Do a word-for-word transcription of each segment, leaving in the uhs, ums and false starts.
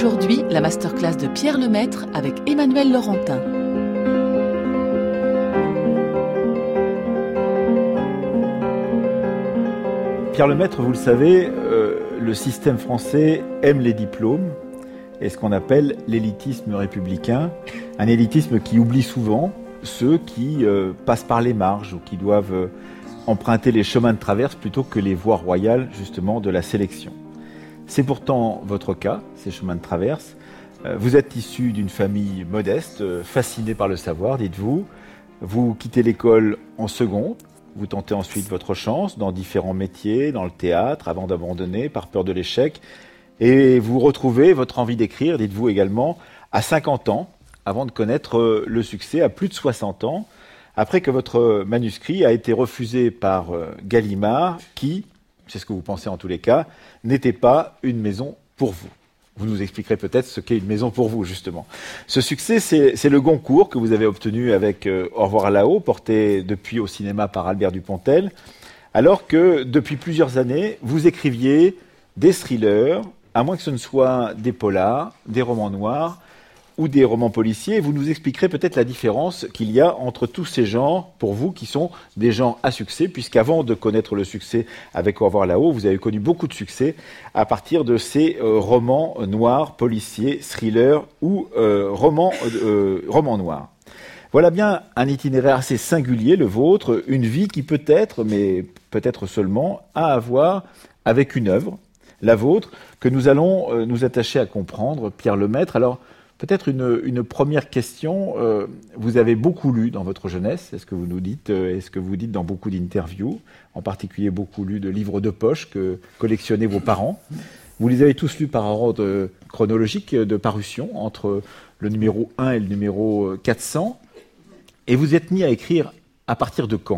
Aujourd'hui, la masterclass de Pierre Lemaître avec Emmanuel Laurentin. Pierre Lemaître, vous le savez, euh, le système français aime les diplômes et ce qu'on appelle l'élitisme républicain. Un élitisme qui oublie souvent ceux qui euh, passent par les marges ou qui doivent euh, emprunter les chemins de traverse plutôt que les voies royales justement de la sélection. C'est pourtant votre cas, ces chemins de traverse. Euh, vous êtes issu d'une famille modeste, euh, fascinée par le savoir, dites-vous. Vous quittez l'école en seconde. Vous tentez ensuite votre chance dans différents métiers, dans le théâtre, avant d'abandonner par peur de l'échec. Et vous retrouvez votre envie d'écrire, dites-vous également, à cinquante ans, avant de connaître le succès à plus de soixante ans, après que votre manuscrit a été refusé par Gallimard, qui, c'est ce que vous pensez en tous les cas, n'était pas une maison pour vous. Vous nous expliquerez peut-être ce qu'est une maison pour vous, justement. Ce succès, c'est, c'est le Goncourt que vous avez obtenu avec euh, Au revoir là-haut, porté depuis au cinéma par Albert Dupontel, alors que depuis plusieurs années, vous écriviez des thrillers, à moins que ce ne soit des polars, des romans noirs ou des romans policiers. Vous nous expliquerez peut-être la différence qu'il y a entre tous ces genres, pour vous, qui sont des genres à succès, puisqu'avant de connaître le succès avec Au revoir là-haut, vous avez connu beaucoup de succès à partir de ces euh, romans noirs, policiers, thrillers ou euh, romans, euh, romans noirs. Voilà bien un itinéraire assez singulier, le vôtre, une vie qui peut-être, mais peut-être seulement, a à voir avec une œuvre, la vôtre, que nous allons euh, nous attacher à comprendre, Pierre Lemaître. Alors, peut-être une, une première question. Euh, vous avez beaucoup lu dans votre jeunesse, est-ce que vous nous dites, euh, est-ce que vous dites dans beaucoup d'interviews, en particulier beaucoup lu de livres de poche que collectionnaient vos parents. Vous les avez tous lus par ordre chronologique de parution, entre le numéro un et le numéro quatre cents. Et vous êtes mis à écrire à partir de quand ?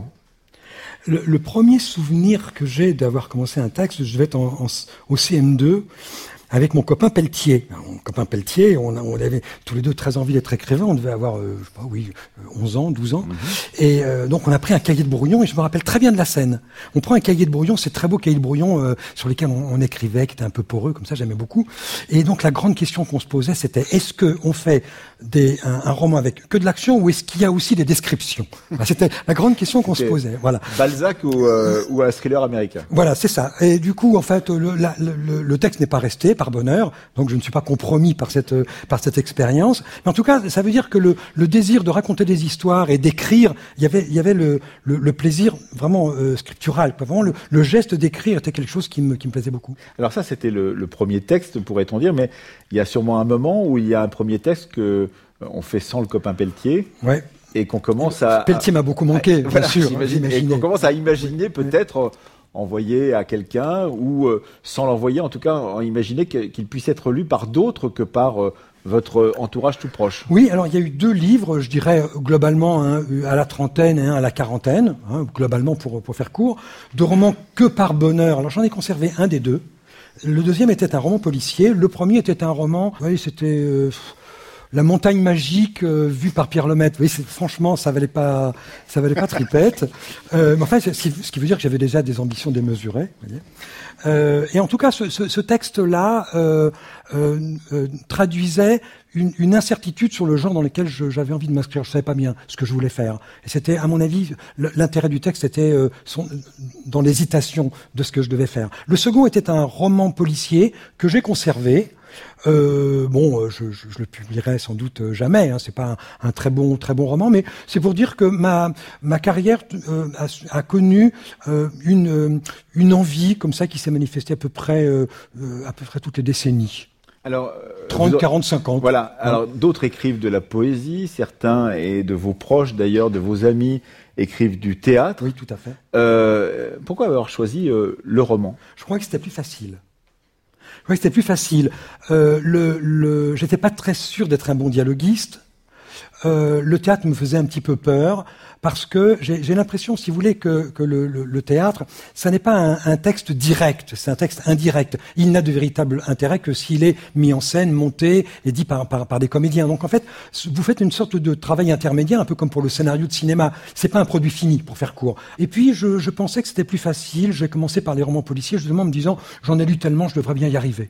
Le, le premier souvenir que j'ai d'avoir commencé un texte, je devais être en, en, au C M deux, avec mon copain Pelletier. Mon copain Pelletier, on, on avait tous les deux très envie d'être écrivains. On devait avoir, euh, je sais pas, oui, onze ans, douze ans. Mm-hmm. Et euh, donc on a pris un cahier de brouillon, et je me rappelle très bien de la scène. On prend un cahier de brouillon, c'est très beau cahier de brouillon euh, sur lesquels on, on écrivait, qui était un peu poreux, comme ça, j'aimais beaucoup. Et donc la grande question qu'on se posait, c'était est-ce que on fait des, un, un roman avec que de l'action, ou est-ce qu'il y a aussi des descriptions ? Enfin, c'était la grande question qu'on c'était se posait. Voilà. Balzac ou, euh, ou un thriller américain. Voilà, c'est ça. Et du coup, en fait, le, la, le, le texte n'est pas resté, par bonheur, donc je ne suis pas compromis par cette par cette expérience. Mais en tout cas, ça veut dire que le, le désir de raconter des histoires et d'écrire, il y avait il y avait le, le, le plaisir vraiment euh, scriptural, vraiment le, le geste d'écrire était quelque chose qui me qui me plaisait beaucoup. Alors ça, c'était le, le premier texte, pourrait-on dire, mais il y a sûrement un moment où il y a un premier texte que on fait sans le copain Pelletier. Ouais. Et qu'on commence à Pelletier m'a beaucoup manqué, à, bien voilà, sûr. Et qu'on commence à imaginer peut-être. Ouais. Envoyer à quelqu'un ou euh, sans l'envoyer, en tout cas, imaginer qu'il puisse être lu par d'autres que par euh, votre entourage tout proche. Oui, alors il y a eu deux livres, je dirais globalement, hein, à la trentaine et un à la quarantaine, hein, globalement pour, pour faire court, deux romans que par bonheur. Alors j'en ai conservé un des deux. Le deuxième était un roman policier. Le premier était un roman, oui, c'était... Euh, La montagne magique euh, vue par Pierre Lemaître. Oui, c'est, franchement, ça valait pas, ça valait pas tripette. Euh, mais enfin, ce qui, ce qui veut dire que j'avais déjà des ambitions démesurées. Vous voyez. Euh, et en tout cas, ce, ce, ce texte-là euh, euh, euh, traduisait une, une incertitude sur le genre dans lequel je, j'avais envie de m'inscrire. Je savais pas bien ce que je voulais faire. Et c'était, à mon avis, l'intérêt du texte était euh, son, dans l'hésitation de ce que je devais faire. Le second était un roman policier que j'ai conservé. Euh, bon, je, je, je le publierai sans doute jamais. Hein, c'est pas un, un très bon, très bon roman, mais c'est pour dire que ma ma carrière euh, a, a connu euh, une une envie comme ça qui s'est manifestée à peu près euh, à peu près toutes les décennies. Alors, euh, trente, vous, quarante, cinquante. Voilà. Ouais. Alors, d'autres écrivent de la poésie, certains, et de vos proches d'ailleurs, de vos amis, écrivent du théâtre. Oui, tout à fait. Euh, pourquoi avoir choisi euh, le roman ? Je crois que c'était plus facile. Oui, c'était plus facile. Euh, le, le, j'étais pas très sûr d'être un bon dialoguiste. Euh, le théâtre me faisait un petit peu peur parce que j'ai, j'ai l'impression, si vous voulez, que, que le, le, le théâtre, ça n'est pas un, un texte direct, c'est un texte indirect. Il n'a de véritable intérêt que s'il est mis en scène, monté et dit par, par, par des comédiens. Donc en fait, vous faites une sorte de travail intermédiaire, un peu comme pour le scénario de cinéma. C'est pas un produit fini, pour faire court. Et puis, je, je pensais que c'était plus facile. J'ai commencé par les romans policiers, justement, en me disant, j'en ai lu tellement, je devrais bien y arriver.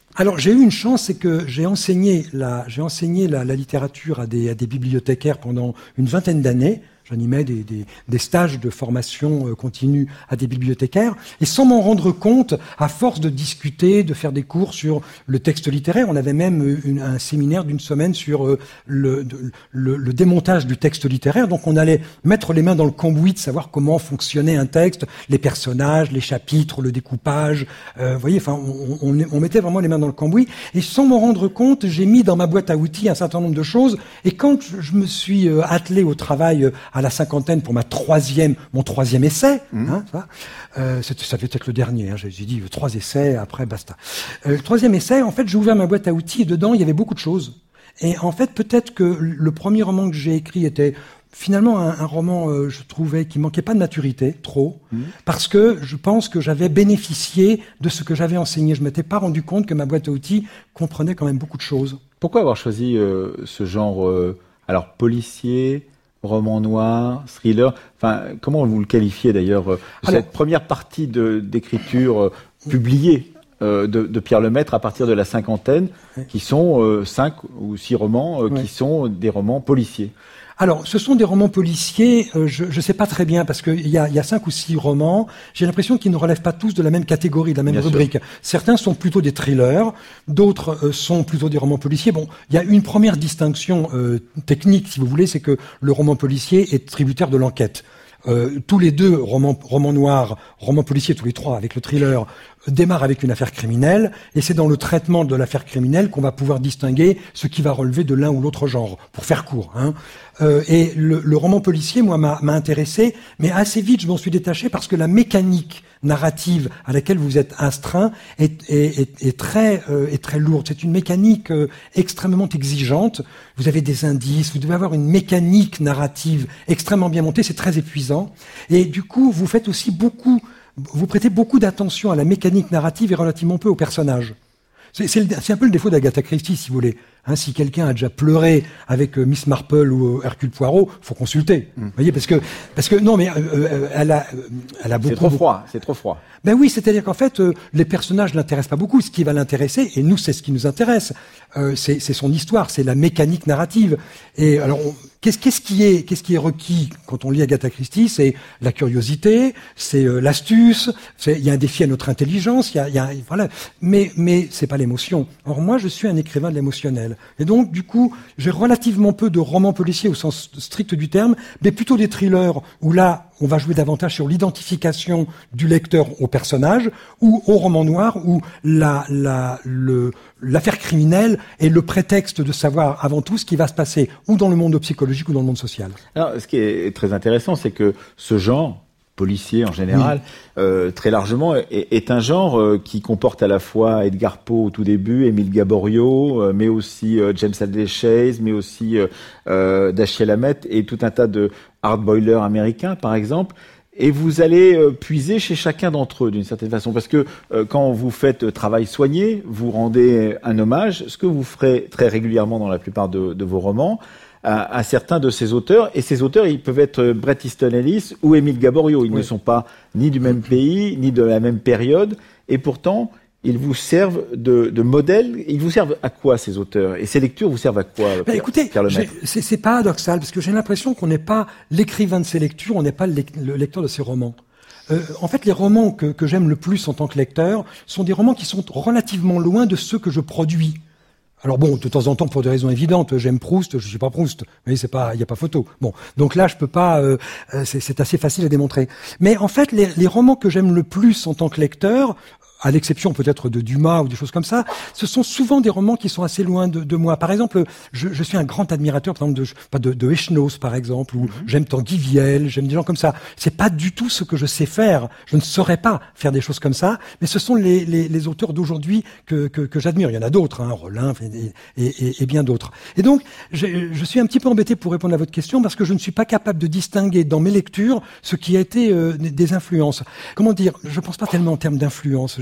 Alors j'ai eu une chance, c'est que j'ai enseigné la, j'ai enseigné la, la littérature à des, à des bibliothécaires pendant une vingtaine d'années. J'animais des, des, des stages de formation continue à des bibliothécaires, et sans m'en rendre compte, à force de discuter, de faire des cours sur le texte littéraire, on avait même une, un séminaire d'une semaine sur le, le, le démontage du texte littéraire. Donc on allait mettre les mains dans le cambouis de savoir comment fonctionnait un texte, les personnages, les chapitres, le découpage. Euh, vous voyez, enfin, on, on, on mettait vraiment les mains dans le cambouis, et sans m'en rendre compte, j'ai mis dans ma boîte à outils un certain nombre de choses. Et quand je me suis attelé au travail à la cinquantaine pour ma troisième, mon troisième essai, mmh. hein, ça, euh, ça devait être le dernier, hein, j'ai dit trois essais, après basta. Euh, le troisième essai, en fait, j'ai ouvert ma boîte à outils et dedans, il y avait beaucoup de choses. Et en fait, peut-être que le premier roman que j'ai écrit était finalement un, un roman, euh, je trouvais, qui manquait pas de maturité, trop, mmh. parce que je pense que j'avais bénéficié de ce que j'avais enseigné. Je m'étais pas rendu compte que ma boîte à outils comprenait quand même beaucoup de choses. Pourquoi avoir choisi euh, ce genre, euh, alors policier, roman noir, thriller, enfin, comment vous le qualifiez d'ailleurs, euh, Alors, cette première partie de, d'écriture euh, publiée euh, de, de Pierre Lemaître à partir de la cinquantaine, oui. qui sont euh, cinq ou six romans euh, oui. qui sont des romans policiers. Alors, ce sont des romans policiers, euh, je ne sais pas très bien, parce qu'il y a, y a cinq ou six romans, j'ai l'impression qu'ils ne relèvent pas tous de la même catégorie, de la même bien rubrique. Sûr. Certains sont plutôt des thrillers, d'autres euh, sont plutôt des romans policiers. Bon, il y a une première distinction euh, technique, si vous voulez, c'est que le roman policier est tributaire de l'enquête. Euh, tous les deux, romans, romans noirs, romans policiers, tous les trois, avec le thriller, démarrent avec une affaire criminelle, et c'est dans le traitement de l'affaire criminelle qu'on va pouvoir distinguer ce qui va relever de l'un ou l'autre genre, pour faire court. Hein. Euh, et le, le roman policier, moi, m'a, m'a intéressé, mais assez vite, je m'en suis détaché parce que la mécanique narrative à laquelle vous êtes astreint est, est, est, est, très, euh, est très lourde. C'est une mécanique euh, extrêmement exigeante. Vous avez des indices, vous devez avoir une mécanique narrative extrêmement bien montée, c'est très épuisant. Et du coup, vous faites aussi beaucoup, vous prêtez beaucoup d'attention à la mécanique narrative et relativement peu aux personnages. C'est, c'est, le, c'est un peu le défaut d'Agatha Christie, si vous voulez. Hein, si quelqu'un a déjà pleuré avec euh, Miss Marple ou euh, Hercule Poirot, faut consulter. Mmh. Vous voyez, parce que, parce que non, mais euh, euh, elle a, euh, elle a beaucoup. C'est trop froid. C'est trop froid. Ben oui, c'est-à-dire qu'en fait, euh, les personnages l'intéressent pas beaucoup. Ce qui va l'intéresser, et nous, c'est ce qui nous intéresse, euh, c'est, c'est son histoire, c'est la mécanique narrative. Et alors, on, qu'est-ce, qu'est-ce qui est, qu'est-ce qui est requis quand on lit Agatha Christie? C'est la curiosité, c'est euh, l'astuce. Il y a un défi à notre intelligence. Il y a, y a, voilà. Mais, mais c'est pas l'émotion. Or, moi, je suis un écrivain de l'émotionnel. Et donc, du coup, j'ai relativement peu de romans policiers au sens strict du terme, mais plutôt des thrillers où là, on va jouer davantage sur l'identification du lecteur au personnage, ou au roman noir où la, la, le, l'affaire criminelle est le prétexte de savoir avant tout ce qui va se passer, ou dans le monde psychologique ou dans le monde social. Alors, ce qui est très intéressant, c'est que ce genre policier en général, oui. euh, très largement, est, est un genre euh, qui comporte à la fois Edgar Poe au tout début, Émile Gaboriau, euh, mais aussi euh, James Hadley Chase, mais aussi euh, euh, Dashiell Hammett et tout un tas de hard-boilers américains, par exemple. Et vous allez euh, puiser chez chacun d'entre eux, d'une certaine façon, parce que euh, quand vous faites euh, travail soigné, vous rendez un hommage, ce que vous ferez très régulièrement dans la plupart de, de vos romans, À, à certains de ces auteurs, et ces auteurs, ils peuvent être Bret Easton Ellis ou Émile Gaboriau. Ils oui. ne sont pas ni du même pays, ni de la même période, et pourtant, ils vous servent de, de modèle. Ils vous servent à quoi, ces auteurs? Et ces lectures vous servent à quoi, ben Pierre, écoutez, Pierre Lemaître? c'est, c'est paradoxal, parce que j'ai l'impression qu'on n'est pas l'écrivain de ces lectures, on n'est pas le, le lecteur de ces romans. Euh, en fait, les romans que, que j'aime le plus en tant que lecteur sont des romans qui sont relativement loin de ceux que je produis. Alors bon, de temps en temps, pour des raisons évidentes, j'aime Proust, je suis pas Proust. Vous voyez, c'est pas, il y a pas photo. Bon, donc là, je peux pas. Euh, c'est, c'est assez facile à démontrer. Mais en fait, les, les romans que j'aime le plus en tant que lecteur, à l'exception peut-être de Dumas ou des choses comme ça, ce sont souvent des romans qui sont assez loin de, de moi. Par exemple, je, je suis un grand admirateur, par exemple, de, de, de Echenoz, par exemple, ou mm-hmm. j'aime Tanguy Viel, j'aime des gens comme ça. C'est pas du tout ce que je sais faire. Je ne saurais pas faire des choses comme ça, mais ce sont les, les, les auteurs d'aujourd'hui que, que, que j'admire. Il y en a d'autres, hein, Rollin et, et, et bien d'autres. Et donc, je, je suis un petit peu embêté pour répondre à votre question parce que je ne suis pas capable de distinguer dans mes lectures ce qui a été euh, des influences. Comment dire? Je pense pas tellement en termes d'influence.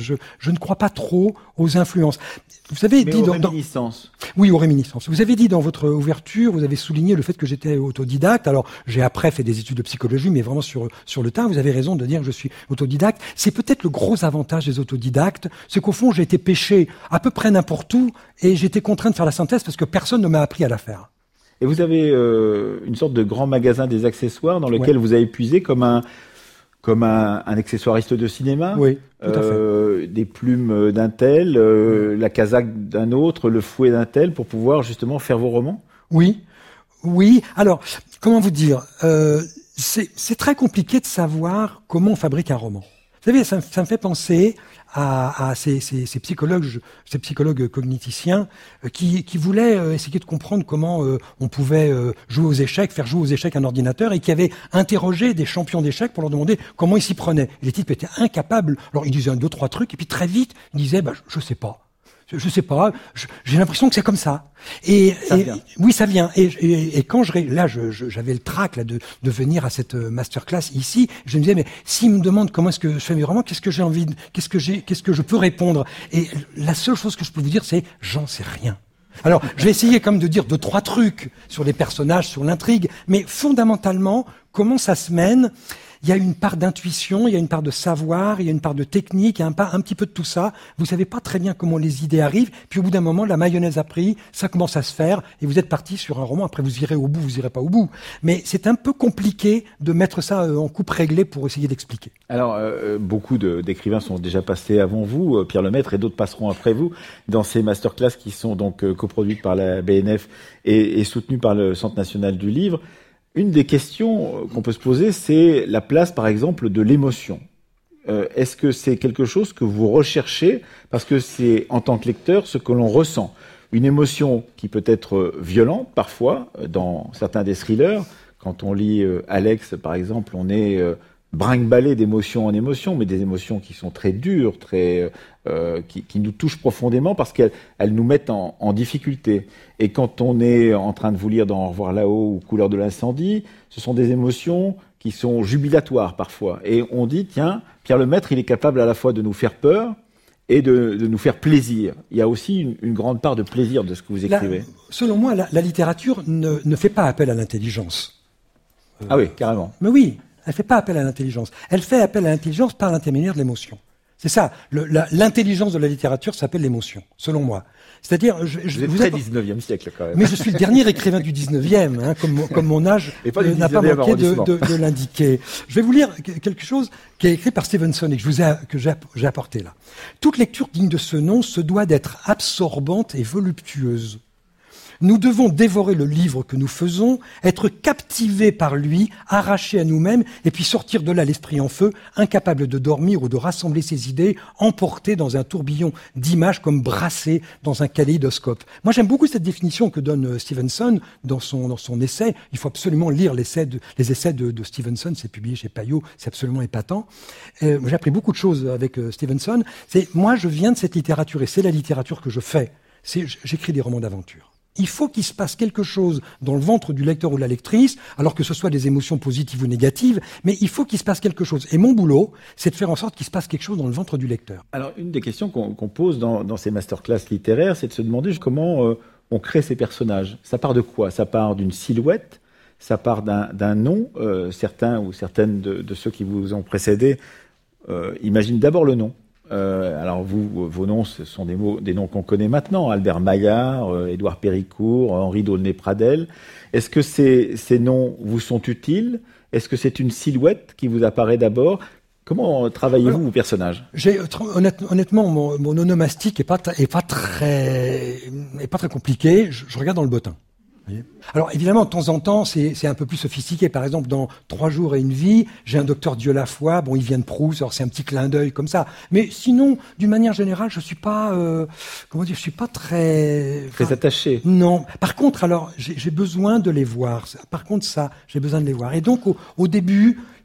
Je, je ne crois pas trop aux influences. Vous avez Mais dit aux dans, réminiscences. dans... Oui, aux réminiscences. Vous avez dit dans votre ouverture, vous avez souligné le fait que j'étais autodidacte. Alors, j'ai après fait des études de psychologie, mais vraiment sur, sur le tas. Vous avez raison de dire que je suis autodidacte. C'est peut-être le gros avantage des autodidactes. C'est qu'au fond, j'ai été pêché à peu près n'importe où et j'ai été contraint de faire la synthèse parce que personne ne m'a appris à la faire. Et vous avez euh, une sorte de grand magasin des accessoires dans lequel Ouais. vous avez puisé comme un, comme un, un accessoiriste de cinéma. Oui, tout à euh, fait. Des plumes d'un tel, euh, la casaque d'un autre, le fouet d'un tel, pour pouvoir justement faire vos romans. Oui, oui. Alors, comment vous dire euh, c'est, c'est très compliqué de savoir comment on fabrique un roman. Vous savez, ça, ça me fait penser à, à ces, ces, ces psychologues, ces psychologues cogniticiens euh, qui, qui voulaient euh, essayer de comprendre comment euh, on pouvait euh, jouer aux échecs, faire jouer aux échecs un ordinateur, et qui avaient interrogé des champions d'échecs pour leur demander comment ils s'y prenaient. Et les types étaient incapables. Alors ils disaient un, deux, trois trucs, et puis très vite ils disaient bah, je, je sais pas. Je, je sais pas, je, j'ai l'impression que c'est comme ça. Et, Ça et vient. oui, ça vient. Et, et, et quand je là, je, je, j'avais le trac là de, de venir à cette masterclass ici. Je me disais, mais s'ils me demandent comment est-ce que je fais mes romans, qu'est-ce que j'ai envie, de, qu'est-ce que j'ai, qu'est-ce que je peux répondre? Et la seule chose que je peux vous dire, c'est j'en sais rien. Alors, je vais essayer comme de dire deux, trois trucs sur les personnages, sur l'intrigue, mais fondamentalement, comment ça se mène? Il y a une part d'intuition, il y a une part de savoir, il y a une part de technique, il y a un, part, un petit peu de tout ça. Vous savez pas très bien comment les idées arrivent, puis au bout d'un moment, la mayonnaise a pris, ça commence à se faire, et vous êtes parti sur un roman. Après, vous irez au bout, vous irez pas au bout. Mais c'est un peu compliqué de mettre ça en coupe réglée pour essayer d'expliquer. Alors, euh, beaucoup de, d'écrivains sont déjà passés avant vous, euh, Pierre Lemaitre, et d'autres passeront après vous, dans ces masterclass qui sont donc euh, coproduites par la B N F et, et soutenues par le Centre national du livre. Une des questions qu'on peut se poser, c'est la place, par exemple, de l'émotion. Euh, est-ce que c'est quelque chose que vous recherchez? Parce que c'est, en tant que lecteur, ce que l'on ressent. Une émotion qui peut être violente, parfois, dans certains des thrillers. Quand on lit euh, Alex, par exemple, on est euh, brinque-ballé d'émotion en émotion, mais des émotions qui sont très dures, très, euh, qui, qui nous touchent profondément parce qu'elles elles nous mettent en, en difficulté. Et quand on est en train de vous lire dans Au revoir là-haut ou Couleur de l'incendie, ce sont des émotions qui sont jubilatoires parfois. Et on dit, tiens, Pierre Lemaitre, il est capable à la fois de nous faire peur et de, de nous faire plaisir. Il y a aussi une, une grande part de plaisir de ce que vous écrivez. La, selon moi, la, la littérature ne, ne fait pas appel à l'intelligence. Euh, ah oui, carrément. Mais oui, elle fait pas appel à l'intelligence. Elle fait appel à l'intelligence par l'intermédiaire de l'émotion. C'est ça. Le, la, l'intelligence de la littérature s'appelle l'émotion, selon moi. C'est-à-dire, je, je, vous êtes vous très apporte... dix-neuvième siècle quand même. Mais je suis le dernier écrivain du dix-neuvième, hein, comme, comme mon âge euh, n'a pas manqué de, de, de l'indiquer. Je vais vous lire quelque chose qui est écrit par Stevenson et que je vous ai, que j'ai, j'ai apporté là. Toute lecture digne de ce nom se doit d'être absorbante et voluptueuse. Nous devons dévorer le livre que nous faisons, être captivés par lui, arrachés à nous-mêmes, et puis sortir de là l'esprit en feu, incapable de dormir ou de rassembler ses idées, emportés dans un tourbillon d'images comme brassés dans un kaléidoscope. Moi, j'aime beaucoup cette définition que donne Stevenson dans son, dans son essai. Il faut absolument lire l'essai de, les essais de, de Stevenson, c'est publié chez Payot, c'est absolument épatant. Euh, j'ai appris beaucoup de choses avec euh, Stevenson. C'est, moi, je viens de cette littérature, et c'est la littérature que je fais. C'est, j'écris des romans d'aventure. Il faut qu'il se passe quelque chose dans le ventre du lecteur ou de la lectrice, alors que ce soit des émotions positives ou négatives, mais il faut qu'il se passe quelque chose. Et mon boulot, c'est de faire en sorte qu'il se passe quelque chose dans le ventre du lecteur. Alors, une des questions qu'on, qu'on pose dans, dans ces masterclass littéraires, c'est de se demander comment euh, on crée ces personnages. Ça part de quoi? Ça part d'une silhouette? Ça part d'un, d'un nom? euh, Certains ou certaines de, de ceux qui vous ont précédé euh, imaginent d'abord le nom. Euh, alors vous, vos noms, ce sont des, mots, des noms qu'on connaît maintenant, Albert Maillard, euh, Édouard Péricourt, Henri d'Aulnay-Pradel. Est-ce que ces, ces noms vous sont utiles? Est-ce que c'est une silhouette qui vous apparaît d'abord? Comment travaillez-vous Alors, vos personnages? J'ai, honnête, honnêtement, mon, mon onomastique est pas, est pas très, est pas très compliqué. Je, je regarde dans le bottin. Alors évidemment, de temps en temps, c'est, c'est un peu plus sophistiqué. Par exemple, dans Trois jours et une vie, j'ai un docteur Dieulafoy. Bon, il vient de Proust, alors c'est un petit clin d'œil comme ça. Mais sinon, d'une manière générale, je suis pas, euh, comment dire, je suis pas très très enfin, attaché. Non. Par contre, alors j'ai, j'ai besoin de les voir. Par contre, ça, j'ai besoin de les voir. Et donc, au, au début,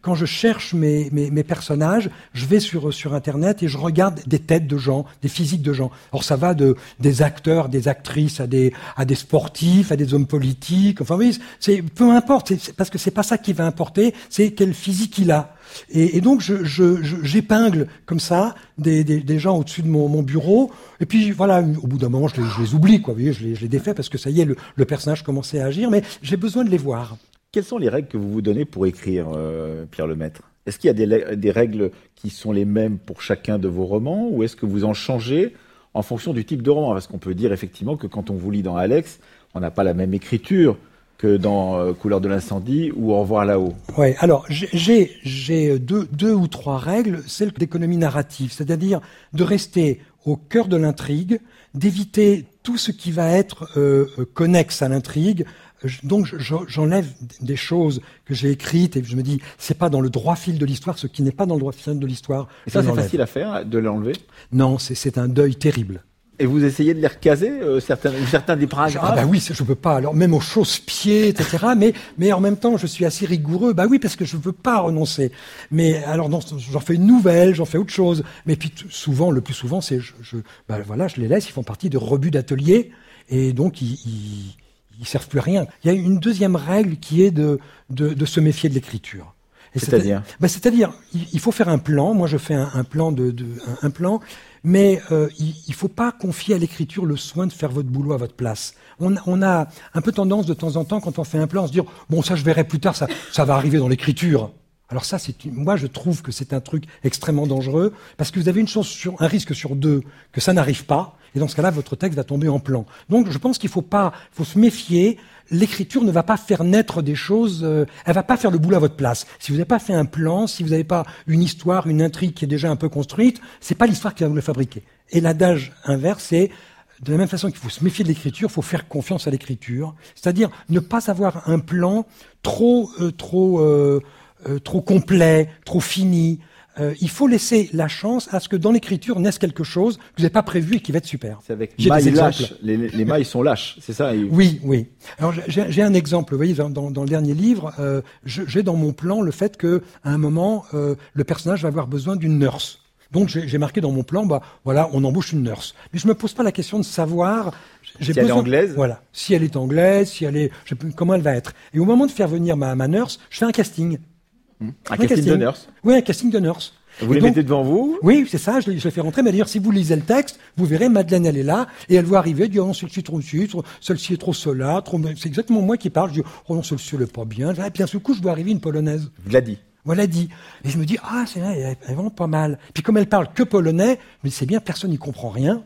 quand je cherche mes, mes, mes personnages, je vais sur, sur Internet et je regarde des têtes de gens, des physiques de gens. Alors ça va de des acteurs, des actrices, à des, à des sportifs, à des hommes politiques. Enfin oui, c'est, peu importe, c'est, c'est, parce que c'est pas ça qui va importer, c'est quel physique il a. Et, et donc je, je, je, j'épingle comme ça des, des, des gens au-dessus de mon, mon bureau. Et puis voilà, au bout d'un moment, je les, je les oublie, quoi. Vous voyez, je les, je les défais parce que ça y est, le, le personnage commençait à agir. Mais j'ai besoin de les voir. Quelles sont les règles que vous vous donnez pour écrire, euh, Pierre Lemaitre ? Est-ce qu'il y a des, des règles qui sont les mêmes pour chacun de vos romans, ou est-ce que vous en changez en fonction du type de roman ? Parce qu'on peut dire effectivement que quand on vous lit dans Alex, on n'a pas la même écriture que dans euh, Couleur de l'incendie ou Au revoir là-haut. Ouais. Alors j'ai j'ai deux deux ou trois règles, celles d'économie narrative, c'est-à-dire de rester au cœur de l'intrigue, d'éviter tout ce qui va être euh, connexe à l'intrigue. Donc j'enlève des choses que j'ai écrites et je me dis c'est pas dans le droit fil de l'histoire, ce qui n'est pas dans le droit fil de l'histoire. Et ça, c'est facile à faire, de l'enlever ? Non, c'est c'est un deuil terrible. Et vous essayez de les recaser, euh, certains, certains des paragraphes ? Ah bah oui, je peux pas. Alors même aux chausse-pieds, et cetera. mais mais en même temps, je suis assez rigoureux. Bah oui, parce que je veux pas renoncer. Mais alors non, j'en fais une nouvelle, j'en fais autre chose. Mais puis souvent, le plus souvent, c'est je, je bah voilà, je les laisse. Ils font partie de rebuts d'atelier et donc ils, ils ils servent plus à rien. Il y a une deuxième règle qui est de, de, de se méfier de l'écriture. Et c'est-à-dire bah C'est-à-dire, il, il faut faire un plan. Moi, je fais un, un plan, de, de un, un plan, mais euh, il ne faut pas confier à l'écriture le soin de faire votre boulot à votre place. On, on a un peu tendance de temps en temps, quand on fait un plan, à se dire bon, ça, je verrai plus tard, ça, ça va arriver dans l'écriture. Alors ça, c'est une... moi, je trouve que c'est un truc extrêmement dangereux parce que vous avez une chance sur un risque sur deux que ça n'arrive pas. Et dans ce cas-là, votre texte va tomber en plan. Donc, je pense qu'il faut pas, faut se méfier. L'écriture ne va pas faire naître des choses. Euh, elle va pas faire le boulot à votre place. Si vous n'avez pas fait un plan, si vous n'avez pas une histoire, une intrigue qui est déjà un peu construite, c'est pas l'histoire qui va vous le fabriquer. Et l'adage inverse, c'est de la même façon qu'il faut se méfier de l'écriture, il faut faire confiance à l'écriture. C'est-à-dire ne pas avoir un plan trop, euh, trop. Euh, Euh, trop complet, trop fini. Euh, il faut laisser la chance à ce que dans l'écriture naisse quelque chose que vous n'avez pas prévu et qui va être super. C'est avec mailles lâches. Les, les mailles sont lâches, c'est ça ? Oui, oui. Alors j'ai, j'ai un exemple. Vous voyez, dans, dans le dernier livre, euh, je, j'ai dans mon plan le fait que à un moment, euh, le personnage va avoir besoin d'une nurse. Donc j'ai, j'ai marqué dans mon plan, bah voilà, on embauche une nurse. Mais je me pose pas la question de savoir. J'ai si besoin, elle est anglaise. Voilà. Si elle est anglaise, si elle est, je, comment elle va être. Et au moment de faire venir ma, ma nurse, je fais un casting. Un, un casting, casting de nurse. Oui, un casting de nurse. Vous et les donc, mettez devant vous ? Oui, c'est ça, je les, je les fais rentrer. Mais d'ailleurs, si vous lisez le texte, vous verrez, Madeleine, elle est là, et elle voit arriver, elle dit, oh non, celle-ci est trop sucre, celle-ci est trop cela, trop... C'est exactement moi qui parle, je dis, oh non, celle-ci, elle est pas bien. Et puis, d'un seul coup, je vois arriver une polonaise. Vous l'a dit. Voilà dit. Et je me dis, ah, c'est vrai, elle est vraiment pas mal. Puis comme elle parle que polonais, je me dis, c'est bien, personne n'y comprend rien.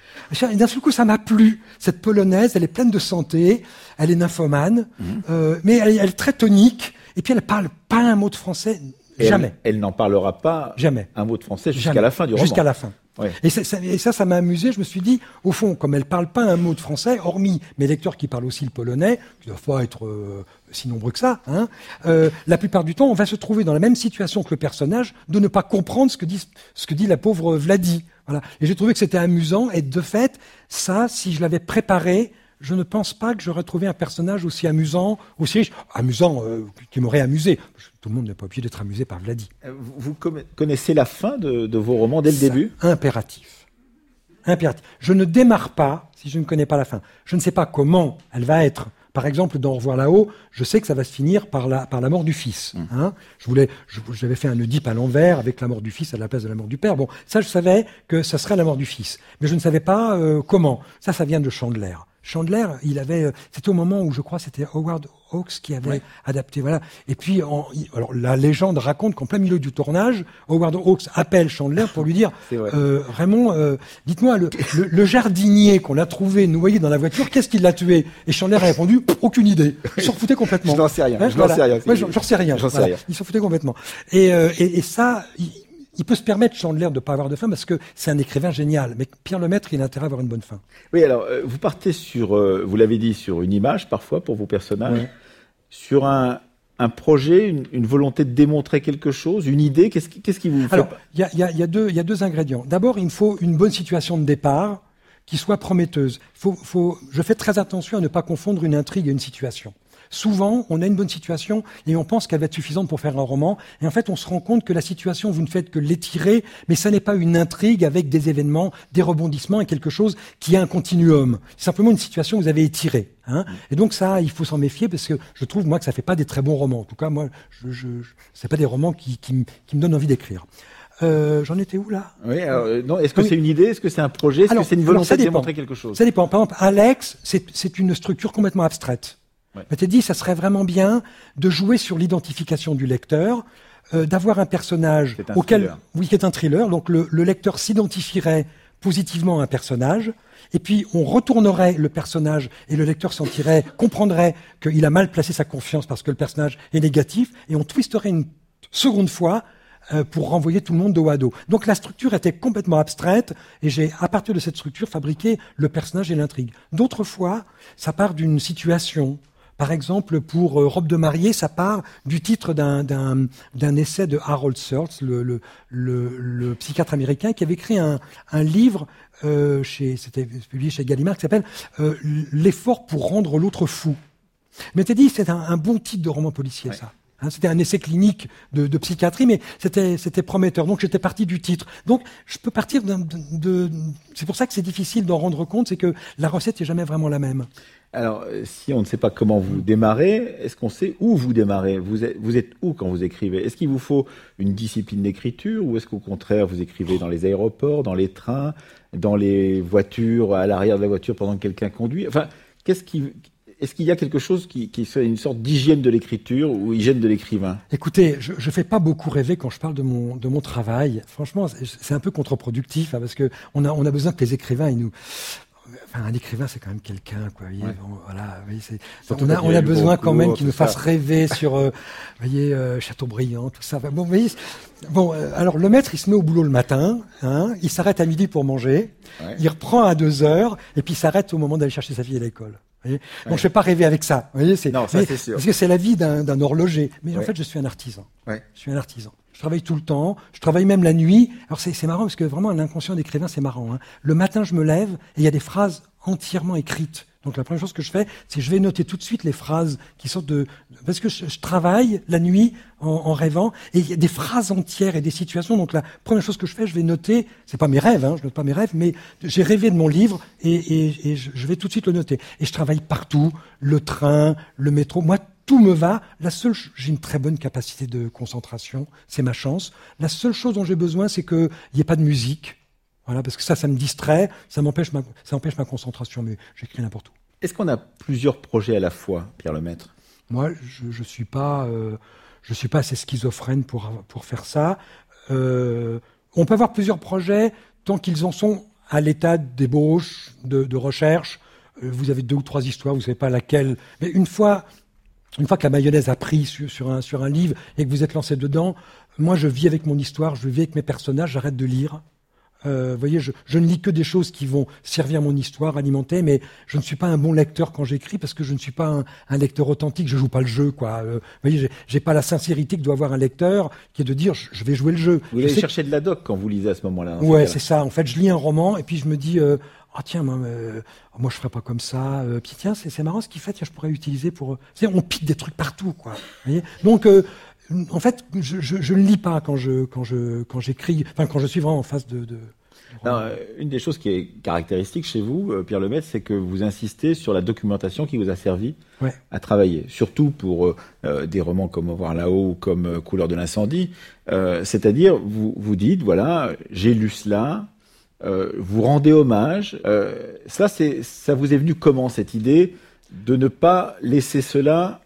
Et d'un seul coup, ça m'a plu. Cette polonaise, elle est pleine de santé, elle est nymphomane, mmh. euh, mais elle, elle est très tonique, et puis elle parle pas un mot de français. Et Jamais. Elle, elle n'en parlera pas Jamais. un mot de français jusqu'à Jamais. la fin du roman. Jusqu'à la fin. Ouais. Et, ça, ça, et ça, ça m'a amusé. Je me suis dit, au fond, comme elle parle pas un mot de français, hormis mes lecteurs qui parlent aussi le polonais, qui ne doivent pas être euh, si nombreux que ça, hein, euh, la plupart du temps, on va se trouver dans la même situation que le personnage de ne pas comprendre ce que dit, ce que dit la pauvre Vladie. Voilà. Et j'ai trouvé que c'était amusant. Et de fait, ça, si je l'avais préparé, je ne pense pas que j'aurais trouvé un personnage aussi amusant, aussi amusant, euh, qui m'aurait amusé. Tout le monde n'est pas obligé d'être amusé par Vladie. Vous connaissez la fin de, de vos romans dès le Ça, début ? Impératif. Impératif. Je ne démarre pas si je ne connais pas la fin. Je ne sais pas comment elle va être. Par exemple, dans Au revoir là-haut, je sais que ça va se finir par la, par la mort du fils. Mmh. Hein je voulais, je, j'avais fait un Oedipe à l'envers avec la mort du fils à la place de la mort du père. Bon, ça, je savais que ça serait la mort du fils. Mais je ne savais pas euh, comment. Ça, ça vient de Chandler. Chandler, il avait, c'était au moment où je crois c'était Howard Hawks qui avait ouais. adapté, voilà. Et puis, en, alors la légende raconte qu'en plein milieu du tournage, Howard Hawks appelle Chandler pour lui dire, euh, Raymond, euh, dites-moi, le, le, le jardinier qu'on a trouvé noyé dans la voiture, qu'est-ce qui l'a tué ? Et Chandler a répondu, aucune idée. Il s'en foutait complètement. Je n'en sais rien. Ouais, je voilà. n'en sais rien. Ouais, j'en, j'en sais rien. J'en sais voilà. rien. Il s'en foutait complètement. Et, euh, et, et ça. Il, Il peut se permettre, Chandler, de ne pas avoir de fin parce que c'est un écrivain génial. Mais Pierre Lemaitre, il a intérêt à avoir une bonne fin. Oui, alors, euh, vous partez sur, euh, vous l'avez dit, sur une image parfois pour vos personnages, oui. sur un, un projet, une, une volonté de démontrer quelque chose, une idée. Qu'est-ce qui, qu'est-ce qui vous fait... Alors, il y a, y a, y a, deux, y a deux ingrédients. D'abord, il me faut une bonne situation de départ qui soit prometteuse. Faut, faut, je fais très attention à ne pas confondre une intrigue et une situation. Souvent, on a une bonne situation et on pense qu'elle va être suffisante pour faire un roman. Et en fait, on se rend compte que la situation, vous ne faites que l'étirer, mais ça n'est pas une intrigue avec des événements, des rebondissements et quelque chose qui a un continuum. C'est simplement une situation que vous avez étirée. Hein. Et donc ça, il faut s'en méfier parce que je trouve, moi, que ça fait pas des très bons romans. En tout cas, moi, je, je, je c'est pas des romans qui, qui, qui me donnent envie d'écrire. Euh, j'en étais où là? Oui, alors, euh, non, est-ce que oui. c'est une idée? Est-ce que c'est un projet? Est-ce alors, que c'est une volonté de démontrer quelque chose? Ça dépend. Par exemple, Alex, c'est, c'est une structure complètement abstraite. Ouais. Je m'étais dit, ça serait vraiment bien de jouer sur l'identification du lecteur, euh, d'avoir un personnage un auquel, thriller. oui, qui est un thriller. Donc le, le lecteur s'identifierait positivement à un personnage, et puis on retournerait le personnage et le lecteur sentirait, comprendrait qu'il a mal placé sa confiance parce que le personnage est négatif, et on twisterait une seconde fois pour renvoyer tout le monde dos à dos. Donc la structure était complètement abstraite et j'ai, à partir de cette structure, fabriqué le personnage et l'intrigue. D'autres fois, ça part d'une situation. Par exemple, pour euh, Robe de mariée, ça part du titre d'un, d'un, d'un essai de Harold Searle, le, le, le, le psychiatre américain, qui avait écrit un, un livre, euh, chez, c'était publié chez Gallimard, qui s'appelle euh, « L'effort pour rendre l'autre fou ». Je m'étais dit, c'est un, un bon titre de roman policier, ouais. ça. Hein, c'était un essai clinique de, de psychiatrie, mais c'était, c'était prometteur. Donc j'étais parti du titre. Donc je peux partir de, de, de... C'est pour ça que c'est difficile d'en rendre compte, c'est que la recette n'est jamais vraiment la même. Alors, si on ne sait pas comment vous démarrez, est-ce qu'on sait où vous démarrez? Vous êtes, vous êtes où quand vous écrivez? Est-ce qu'il vous faut une discipline d'écriture ou est-ce qu'au contraire vous écrivez dans les aéroports, dans les trains, dans les voitures, à l'arrière de la voiture pendant que quelqu'un conduit? Enfin, qu'est-ce qui... Est-ce qu'il y a quelque chose qui, qui soit une sorte d'hygiène de l'écriture ou hygiène de l'écrivain? Écoutez, je ne fais pas beaucoup rêver quand je parle de mon, de mon travail. Franchement, c'est un peu contre-productif hein, parce que on a, on a besoin que les écrivains, ils nous... Enfin, un écrivain, c'est quand même quelqu'un, quoi. Vous voyez, ouais. bon, voilà, vous voyez, c'est... On a, on a besoin quand même qu'il nous fasse rêver sur, euh, vous voyez, euh, Chateaubriand, tout ça. Enfin, bon, vous voyez, bon, euh, alors le maître, il se met au boulot le matin, hein, il s'arrête à midi pour manger, ouais. il reprend à deux heures, et puis il s'arrête au moment d'aller chercher sa fille à l'école. Vous voyez ouais. Donc je ne vais pas rêver avec ça. Vous voyez, c'est, non, ça, mais, c'est sûr. Parce que c'est la vie d'un, d'un horloger. Mais ouais. en fait, je suis un artisan. Ouais. Je suis un artisan. Je travaille tout le temps. Je travaille même la nuit. Alors c'est, c'est marrant parce que vraiment l'inconscient d'écrivain, c'est marrant. Hein. Le matin, je me lève et il y a des phrases entièrement écrites. Donc la première chose que je fais, c'est que je vais noter tout de suite les phrases qui sortent de... Parce que je, je travaille la nuit en, en rêvant, et il y a des phrases entières et des situations. Donc la première chose que je fais, je vais noter, c'est pas mes rêves, hein, je note pas mes rêves, mais j'ai rêvé de mon livre et, et, et je, je vais tout de suite le noter. Et je travaille partout, le train, le métro, moi tout me va. La seule, j'ai une très bonne capacité de concentration, c'est ma chance. La seule chose dont j'ai besoin, c'est qu'il n'y ait pas de musique. Voilà, parce que ça, ça me distrait, ça m'empêche ma, ça empêche ma concentration, mais j'écris n'importe où. Est-ce qu'on a plusieurs projets à la fois, Pierre Lemaitre? Moi, je, je suis pas, euh, je suis pas assez schizophrène pour pour faire ça. Euh, on peut avoir plusieurs projets tant qu'ils en sont à l'état d'ébauche, de, de recherche. Euh, vous avez deux ou trois histoires, vous savez pas laquelle. Mais une fois, une fois que la mayonnaise a pris sur, sur un sur un livre et que vous êtes lancé dedans, moi, je vis avec mon histoire, je vis avec mes personnages, j'arrête de lire. Euh, vous voyez, je, je ne lis que des choses qui vont servir mon histoire, alimenter, mais je ne suis pas un bon lecteur quand j'écris parce que je ne suis pas un, un lecteur authentique, je joue pas le jeu, quoi. Euh, vous voyez, j'ai, j'ai pas la sincérité que doit avoir un lecteur qui est de dire je, je vais jouer le jeu. Vous allez chercher que... de la doc quand vous lisez à ce moment-là. Ouais, c'est ça. En fait, je lis un roman et puis je me dis euh, ah tiens, moi, euh, moi je ferais pas comme ça. Euh, puis tiens, c'est, c'est marrant ce qu'il fait, tiens, je pourrais utiliser pour. C'est, on pique des trucs partout, quoi. Vous voyez. Donc euh, en fait, je, je, je ne lis pas quand je quand je quand j'écris, enfin quand je suis vraiment en face de, de Non, une des choses qui est caractéristique chez vous, Pierre Lemaitre, c'est que vous insistez sur la documentation qui vous a servi ouais. à travailler, surtout pour euh, des romans comme Au revoir là-haut ou comme euh, Couleur de l'incendie. Euh, c'est-à-dire, vous vous dites, voilà, j'ai lu cela, euh, vous rendez hommage. Euh, ça, c'est, ça vous est venu comment, cette idée de ne pas laisser cela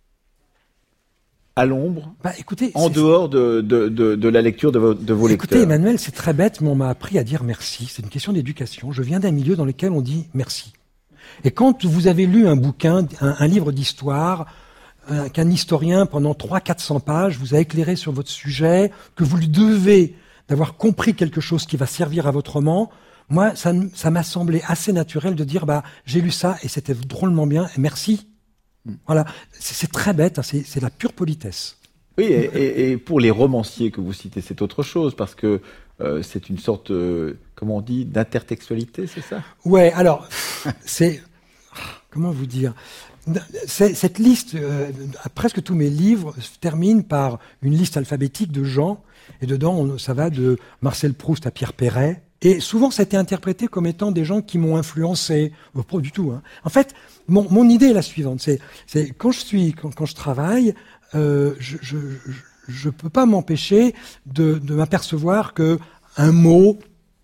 à l'ombre, bah, écoutez, en dehors de, de, de, de la lecture de vos, de vos écoutez, lecteurs? Écoutez, Emmanuel, c'est très bête, mais on m'a appris à dire merci. C'est une question d'éducation. Je viens d'un milieu dans lequel on dit merci. Et quand vous avez lu un bouquin, un, un livre d'histoire, euh, qu'un historien, pendant trois cents à quatre cents pages, vous a éclairé sur votre sujet, que vous lui devez d'avoir compris quelque chose qui va servir à votre roman, moi, ça, ça m'a semblé assez naturel de dire, bah, j'ai lu ça et c'était drôlement bien, et merci. Voilà, c'est, c'est très bête, hein, c'est, c'est la pure politesse. Oui, et, et, et pour les romanciers que vous citez, c'est autre chose, parce que euh, c'est une sorte, euh, comment on dit, d'intertextualité, c'est ça? Ouais, alors, c'est... comment vous dire, c'est, cette liste, euh, presque tous mes livres se terminent par une liste alphabétique de gens, et dedans, on, ça va de Marcel Proust à Pierre Perret. Et souvent, ça a été interprété comme étant des gens qui m'ont influencé. Bon, pas du tout. Hein. En fait, mon, mon idée est la suivante. C'est, c'est quand je suis, quand, quand je travaille, euh, je, je, je, je peux pas m'empêcher de, de m'apercevoir que un mot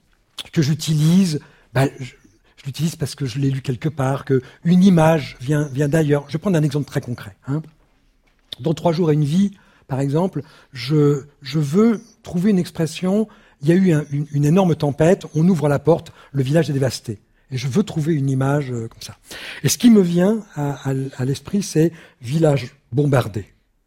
que j'utilise, ben, je, je l'utilise parce que je l'ai lu quelque part, que une image vient, vient d'ailleurs. Je vais prendre un exemple très concret. Hein. Dans Trois jours et une vie, par exemple, je, je veux trouver une expression. Il y a eu un, une, une énorme tempête, on ouvre la porte, le village est dévasté. Et je veux trouver une image euh, comme ça. Et ce qui me vient à, à, à l'esprit, c'est village bombardé.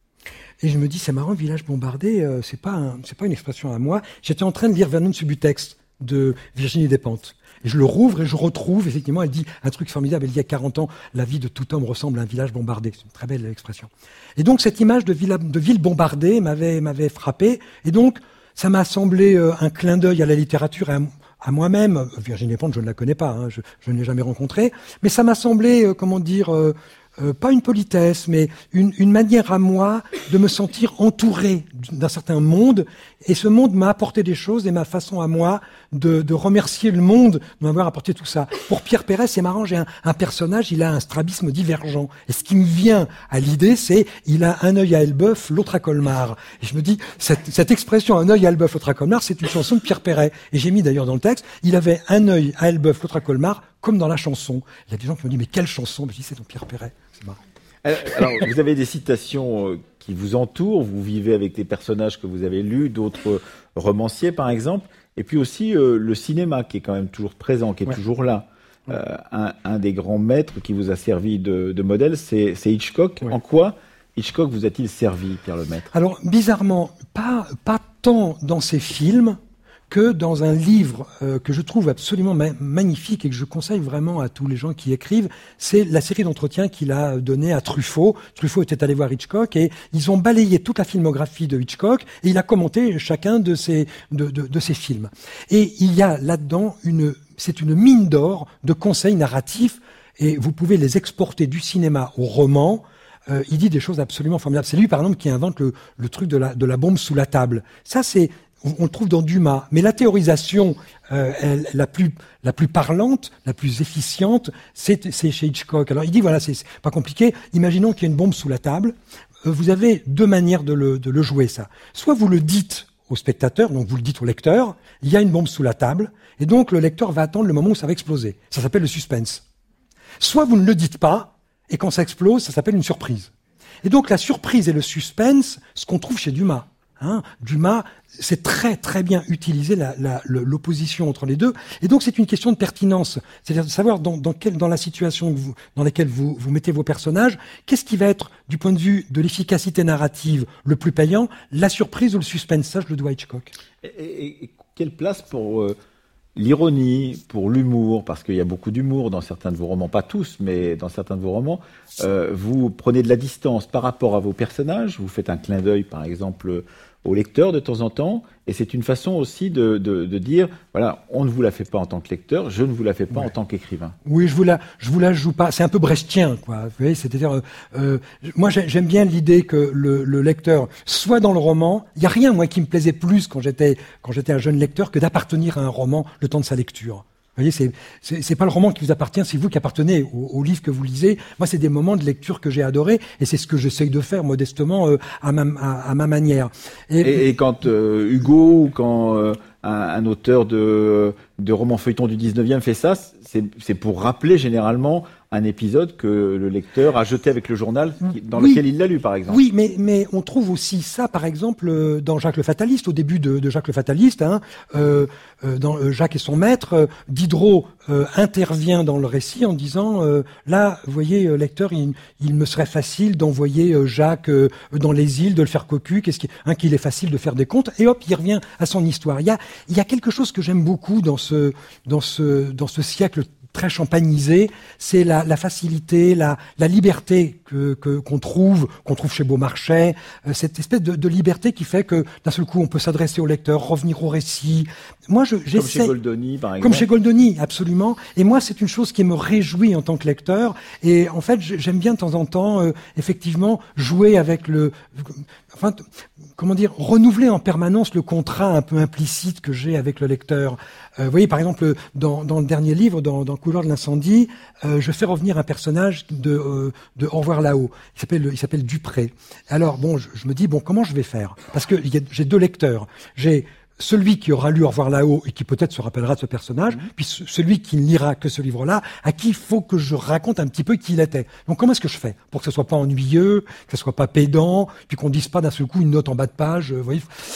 Et je me dis, c'est marrant, village bombardé, euh, c'est pas un, c'est pas une expression à moi. J'étais en train de lire Vernon Subutex de Virginie Despentes. Et je le rouvre et je retrouve, effectivement, elle dit un truc formidable, elle dit il y a quarante ans, la vie de tout homme ressemble à un village bombardé. C'est une très belle expression. Et donc, cette image de ville, de ville bombardée m'avait, m'avait frappé. Et donc, ça m'a semblé euh, un clin d'œil à la littérature et à, à moi-même. Virginie Despentes, je ne la connais pas, hein, je, je ne l'ai jamais rencontrée. Mais ça m'a semblé, euh, comment dire, euh, euh, pas une politesse, mais une, une manière à moi de me sentir entouré d'un certain monde. Et ce monde m'a apporté des choses et ma façon à moi de, de remercier le monde de m'avoir apporté tout ça. Pour Pierre Perret, c'est marrant, j'ai un, un personnage, il a un strabisme divergent. Et ce qui me vient à l'idée, c'est il a un œil à Elbeuf, l'autre à Colmar. Et je me dis, cette, cette expression, un œil à Elbeuf, l'autre à Colmar, c'est une chanson de Pierre Perret. Et j'ai mis d'ailleurs dans le texte, il avait un œil à Elbeuf, l'autre à Colmar, comme dans la chanson. Il y a des gens qui me disent, mais quelle chanson? Je dis, c'est ton Pierre Perret. C'est marrant. Alors, vous avez des citations qui vous entourent, vous vivez avec des personnages que vous avez lus, d'autres romanciers par exemple, et puis aussi euh, le cinéma qui est quand même toujours présent, qui est ouais. toujours là. Ouais. Euh, un, un des grands maîtres qui vous a servi de, de modèle, c'est, c'est Hitchcock. Ouais. En quoi Hitchcock vous a-t-il servi, Pierre Lemaître? Alors, bizarrement, pas, pas tant dans ses films que dans un livre euh, que je trouve absolument ma- magnifique et que je conseille vraiment à tous les gens qui écrivent, c'est la série d'entretiens qu'il a donné à Truffaut. Truffaut était allé voir Hitchcock et ils ont balayé toute la filmographie de Hitchcock et il a commenté chacun de ses, de, de, de ses films. Et il y a là-dedans une, c'est une mine d'or de conseils narratifs et vous pouvez les exporter du cinéma au roman. Euh, il dit des choses absolument formidables. C'est lui, par exemple, qui invente le, le truc de la, de la bombe sous la table. Ça, c'est on le trouve dans Dumas, mais la théorisation euh, elle, la plus la plus parlante, la plus efficiente, c'est, c'est chez Hitchcock. Alors il dit voilà, c'est, c'est pas compliqué. Imaginons qu'il y a une bombe sous la table. Euh, vous avez deux manières de le de le jouer ça. Soit vous le dites au spectateur, donc vous le dites au lecteur, il y a une bombe sous la table, et donc le lecteur va attendre le moment où ça va exploser. Ça s'appelle le suspense. Soit vous ne le dites pas, et quand ça explose, ça s'appelle une surprise. Et donc la surprise et le suspense, ce qu'on trouve chez Dumas. Hein, Dumas, c'est très très bien utilisé la, la, l'opposition entre les deux, et donc c'est une question de pertinence, c'est-à-dire de savoir dans, dans, quelle, dans la situation que vous, dans laquelle vous, vous mettez vos personnages, qu'est-ce qui va être du point de vue de l'efficacité narrative le plus payant, la surprise ou le suspense. Ça, je le dois à Hitchcock. Et, et, et quelle place pour euh, l'ironie, pour l'humour, parce qu'il y a beaucoup d'humour dans certains de vos romans, pas tous, mais dans certains de vos romans, euh, vous prenez de la distance par rapport à vos personnages, vous faites un clin d'œil, par exemple, au lecteur de temps en temps, et c'est une façon aussi de, de, de dire, voilà, on ne vous la fait pas en tant que lecteur, je ne vous la fais pas ouais. en tant qu'écrivain. Oui, je vous la, je vous la joue pas. C'est un peu brechtien, quoi. Vous voyez, c'est-à-dire, euh, euh, moi j'aime bien l'idée que le, le lecteur soit dans le roman. Il y a rien, moi, qui me plaisait plus quand j'étais quand j'étais un jeune lecteur que d'appartenir à un roman le temps de sa lecture. Vous voyez, c'est, c'est, c'est pas le roman qui vous appartient, c'est vous qui appartenez au, au livre que vous lisez. Moi, c'est des moments de lecture que j'ai adorés, et c'est ce que j'essaye de faire modestement euh, à, ma, à, à ma manière. Et, et, et quand euh, Hugo ou quand euh, un, un auteur de, de romans feuilletons du dix-neuvième fait ça, c'est, c'est pour rappeler généralement un épisode que le lecteur a jeté avec le journal dans oui. lequel il l'a lu, par exemple. Oui, mais, mais on trouve aussi ça, par exemple, dans Jacques le Fataliste, au début de, de Jacques le Fataliste, hein, euh, dans euh, Jacques et son maître, Diderot euh, intervient dans le récit en disant euh, là, vous voyez, lecteur, il, il me serait facile d'envoyer euh, Jacques euh, dans les îles, de le faire cocu, qu'est-ce qui, hein, qu'il est facile de faire des contes, et hop, il revient à son histoire. Il y a, il y a quelque chose que j'aime beaucoup dans ce, dans ce, dans ce siècle très champagnisé, c'est la, la facilité, la, la liberté que, que qu'on trouve, qu'on trouve chez Beaumarchais, euh, cette espèce de, de liberté qui fait que d'un seul coup on peut s'adresser au lecteur, revenir au récit. Moi, je, j'essaie, comme chez Goldoni, par exemple. Comme chez Goldoni, absolument. Et moi, c'est une chose qui me réjouit en tant que lecteur. Et en fait, j'aime bien de temps en temps, euh, effectivement, jouer avec le, enfin, comment dire, renouveler en permanence le contrat un peu implicite que j'ai avec le lecteur. Euh, vous voyez, par exemple, dans, dans le dernier livre, dans, dans Couloir de l'incendie, euh, je fais revenir un personnage de, euh, de Au revoir là-haut. Il s'appelle, il s'appelle Dupré. Alors, bon, je, je me dis, bon, comment je vais faire? Parce que y a, j'ai deux lecteurs. J'ai celui qui aura lu Au revoir là-haut et qui peut-être se rappellera de ce personnage, mmh. puis ce, celui qui ne lira que ce livre-là, à qui il faut que je raconte un petit peu qui il était. Donc comment est-ce que je fais pour que ce soit pas ennuyeux, que ce soit pas pédant, puis qu'on dise pas d'un seul coup une note en bas de page. Vous voyez,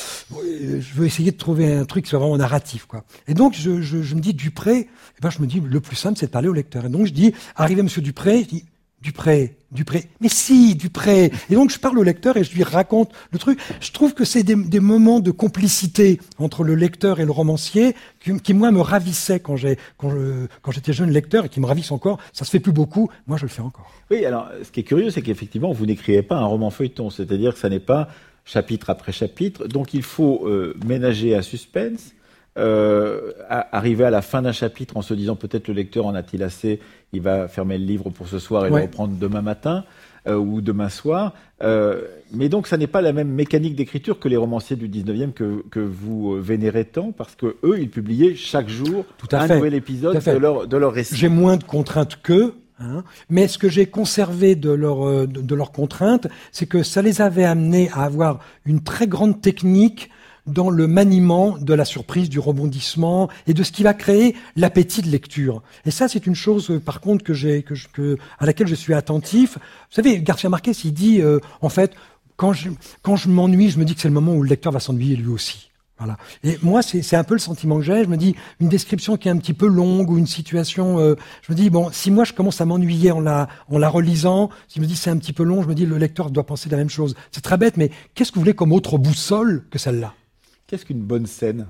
je veux essayer de trouver un truc qui soit vraiment narratif, quoi. Et donc je, je, je me dis Dupré, eh ben je me dis le plus simple c'est de parler au lecteur. Et donc je dis arrivé Monsieur Dupré, je dis Dupré, Dupré, mais si, Dupré. Et donc je parle au lecteur et je lui raconte le truc. Je trouve que c'est des, des moments de complicité entre le lecteur et le romancier qui, qui moi, me ravissaient quand, j'ai, quand, je, quand j'étais jeune lecteur et qui me ravissent encore. Ça se fait plus beaucoup, moi je le fais encore. Oui, alors ce qui est curieux, c'est qu'effectivement, vous n'écrivez pas un roman feuilleton, c'est-à-dire que ça n'est pas chapitre après chapitre, donc il faut euh, ménager un suspense. Euh, à, arriver à la fin d'un chapitre en se disant peut-être le lecteur en a-t-il assez, il va fermer le livre pour ce soir et ouais. le reprendre demain matin euh, ou demain soir. Euh, mais donc ça n'est pas la même mécanique d'écriture que les romanciers du dix-neuvième que, que vous vénérez tant, parce que eux ils publiaient chaque jour Tout à un fait. nouvel épisode de leur, de leur récit. J'ai moins de contraintes qu'eux. Hein. Mais ce que j'ai conservé de leurs de, de leurs contraintes, c'est que ça les avait amenés à avoir une très grande technique dans le maniement de la surprise, du rebondissement et de ce qui va créer l'appétit de lecture. Et ça, c'est une chose, par contre, que j'ai, que, je, que à laquelle je suis attentif. Vous savez, Garcia Marquez, il dit, euh, en fait, quand je, quand je m'ennuie, je me dis que c'est le moment où le lecteur va s'ennuyer lui aussi. Voilà. Et moi, c'est, c'est un peu le sentiment que j'ai. Je me dis, une description qui est un petit peu longue ou une situation, euh, je me dis, bon, si moi je commence à m'ennuyer en la, en la relisant, si je me dis c'est un petit peu long, je me dis le lecteur doit penser la même chose. C'est très bête, mais qu'est-ce que vous voulez comme autre boussole que celle-là? Qu'est-ce qu'une bonne scène?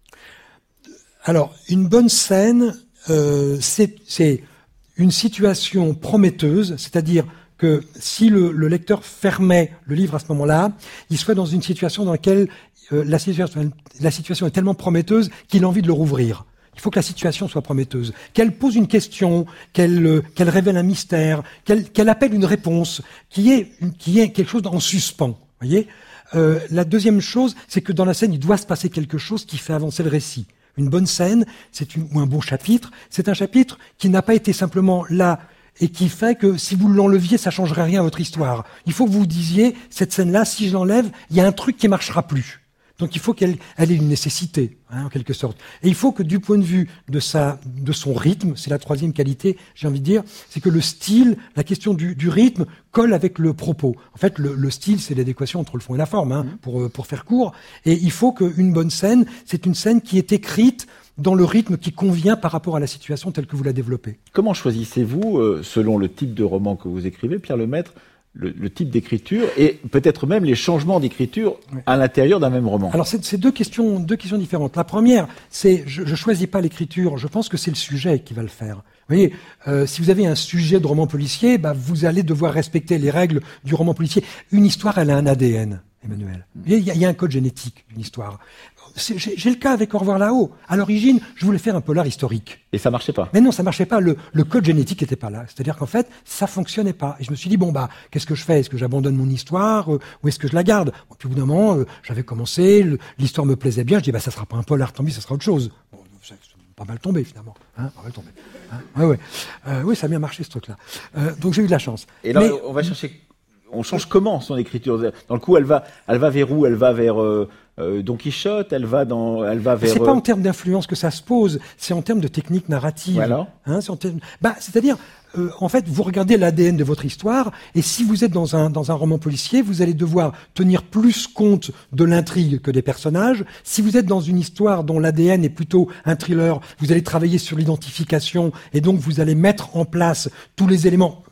Alors, une bonne scène, euh, c'est, c'est une situation prometteuse, c'est-à-dire que si le, le lecteur fermait le livre à ce moment-là, il serait dans une situation dans laquelle euh, la, situation, la situation est tellement prometteuse qu'il a envie de le rouvrir. Il faut que la situation soit prometteuse, qu'elle pose une question, qu'elle, euh, qu'elle révèle un mystère, qu'elle, qu'elle appelle une réponse, qui est, qui est quelque chose en suspens. Voyez. Euh, la deuxième chose, c'est que dans la scène, il doit se passer quelque chose qui fait avancer le récit. Une bonne scène, c'est une, ou un bon chapitre, c'est un chapitre qui n'a pas été simplement là et qui fait que si vous l'enleviez, ça changerait rien à votre histoire. Il faut que vous vous disiez, cette scène-là, si je l'enlève, il y a un truc qui marchera plus. Donc il faut qu'elle elle ait une nécessité, hein, en quelque sorte. Et il faut que du point de vue de sa, de son rythme, c'est la troisième qualité, j'ai envie de dire, c'est que le style, la question du, du rythme, colle avec le propos. En fait, le, le style, c'est l'adéquation entre le fond et la forme, hein, mmh. pour, pour faire court. Et il faut qu'une bonne scène, c'est une scène qui est écrite dans le rythme qui convient par rapport à la situation telle que vous la développez. Comment choisissez-vous, euh, selon le type de roman que vous écrivez, Pierre Lemaitre, Le, le type d'écriture et peut-être même les changements d'écriture oui. à l'intérieur d'un même roman? Alors c'est, c'est deux questions, deux questions différentes. La première, c'est je, je choisis pas l'écriture. Je pense que c'est le sujet qui va le faire. Vous voyez, euh, si vous avez un sujet de roman policier, bah vous allez devoir respecter les règles du roman policier. Une histoire, elle a un A D N, Emmanuel. Il y a, il y a un code génétique d'une histoire. C'est, j'ai, j'ai le cas avec Au revoir là-haut. À l'origine, je voulais faire un polar historique. Et ça marchait pas. Mais non, ça marchait pas. Le, le code génétique était pas là. C'est-à-dire qu'en fait, ça fonctionnait pas. Et je me suis dit, bon, bah, qu'est-ce que je fais? Est-ce que j'abandonne mon histoire, euh, ou est-ce que je la garde? Bon, puis au bout d'un moment, euh, j'avais commencé, le, l'histoire me plaisait bien. Je dis, bah, ça sera pas un polar, tant pis, ça sera autre chose. Bon, ça, c'est pas mal tombé, finalement. Hein, pas mal tombé. Hein, ouais, ouais. Euh, oui, ça a bien marché, ce truc-là. Euh, donc j'ai eu de la chance. Et là, Mais, on va chercher, on change comment son écriture? Dans le coup, elle va, elle va vers où? Elle va vers, euh, Euh, Don Quichotte, elle va dans, elle va vers. C'est pas en termes d'influence que ça se pose, c'est en termes de technique narrative. Voilà. Hein, c'est en termes... bah, c'est-à-dire, euh, en fait, vous regardez l'A D N de votre histoire, et si vous êtes dans un dans un roman policier, vous allez devoir tenir plus compte de l'intrigue que des personnages. Si vous êtes dans une histoire dont l'A D N est plutôt un thriller, vous allez travailler sur l'identification, et donc vous allez mettre en place tous les éléments.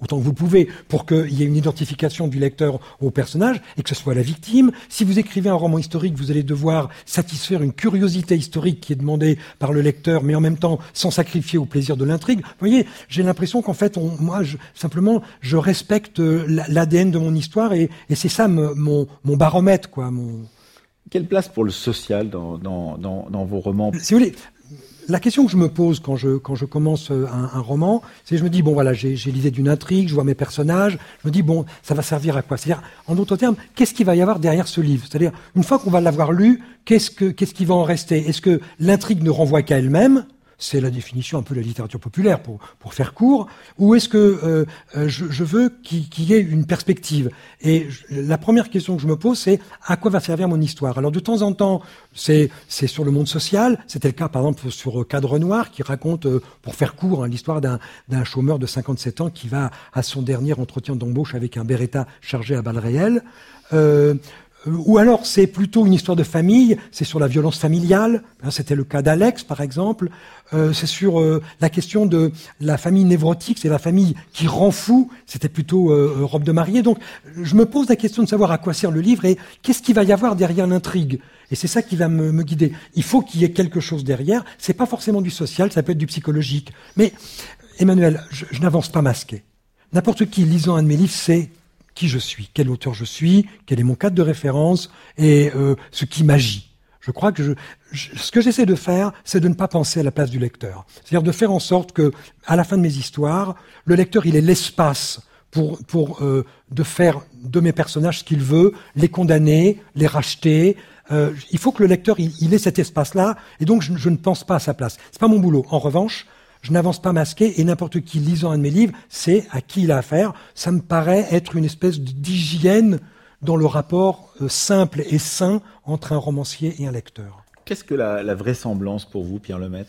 autant que vous pouvez, pour qu'il y ait une identification du lecteur au personnage et que ce soit la victime. Si vous écrivez un roman historique, vous allez devoir satisfaire une curiosité historique qui est demandée par le lecteur, mais en même temps sans sacrifier au plaisir de l'intrigue. Vous voyez, j'ai l'impression qu'en fait, on, moi, je, simplement, je respecte l'A D N de mon histoire et, et c'est ça me, mon, mon baromètre, quoi. Mon... Quelle place pour le social dans, dans, dans, dans vos romans ? Si vous voulez, la question que je me pose quand je, quand je commence un, un roman, c'est je me dis, bon voilà, j'ai, j'ai l'idée d'une intrigue, je vois mes personnages, je me dis, bon, ça va servir à quoi ? C'est-à-dire, en d'autres termes, qu'est-ce qu'il va y avoir derrière ce livre ? C'est-à-dire, une fois qu'on va l'avoir lu, qu'est-ce, que, qu'est-ce qui va en rester ? Est-ce que l'intrigue ne renvoie qu'à elle-même ? C'est la définition un peu de la littérature populaire, pour, pour faire court. Ou est-ce que euh, euh, je, je veux qu'il, qu'il y ait une perspective ? Et je, la première question que je me pose, c'est à quoi va servir mon histoire ? Alors de temps en temps, c'est, c'est sur le monde social. C'était le cas, par exemple, sur Cadre Noir, qui raconte, euh, pour faire court, hein, l'histoire d'un, d'un chômeur de cinquante-sept ans qui va à son dernier entretien d'embauche avec un Beretta chargé à balles réelles. Euh, Ou alors c'est plutôt une histoire de famille, c'est sur la violence familiale, c'était le cas d'Alex par exemple, euh, c'est sur euh, la question de la famille névrotique, c'est la famille qui rend fou, c'était plutôt euh, Robe de mariée. Donc je me pose la question de savoir à quoi sert le livre et qu'est-ce qu'il va y avoir derrière l'intrigue. Et c'est ça qui va me, me guider. Il faut qu'il y ait quelque chose derrière, c'est pas forcément du social, ça peut être du psychologique. Mais Emmanuel, je, je n'avance pas masqué. N'importe qui lisant un de mes livres sait qui je suis, quel auteur je suis, quel est mon cadre de référence et euh, ce qui m'agit. Je crois que je, je, ce que j'essaie de faire, c'est de ne pas penser à la place du lecteur. C'est-à-dire de faire en sorte que, à la fin de mes histoires, le lecteur il ait l'espace pour pour euh, de faire de mes personnages ce qu'il veut, les condamner, les racheter. Euh, il faut que le lecteur il, il ait cet espace-là, et donc je, je ne pense pas à sa place. C'est pas mon boulot. En revanche, je n'avance pas masqué et n'importe qui lisant un de mes livres sait à qui il a affaire. Ça me paraît être une espèce d'hygiène dans le rapport euh, simple et sain entre un romancier et un lecteur. Qu'est-ce que la, la vraisemblance pour vous, Pierre Lemaitre ?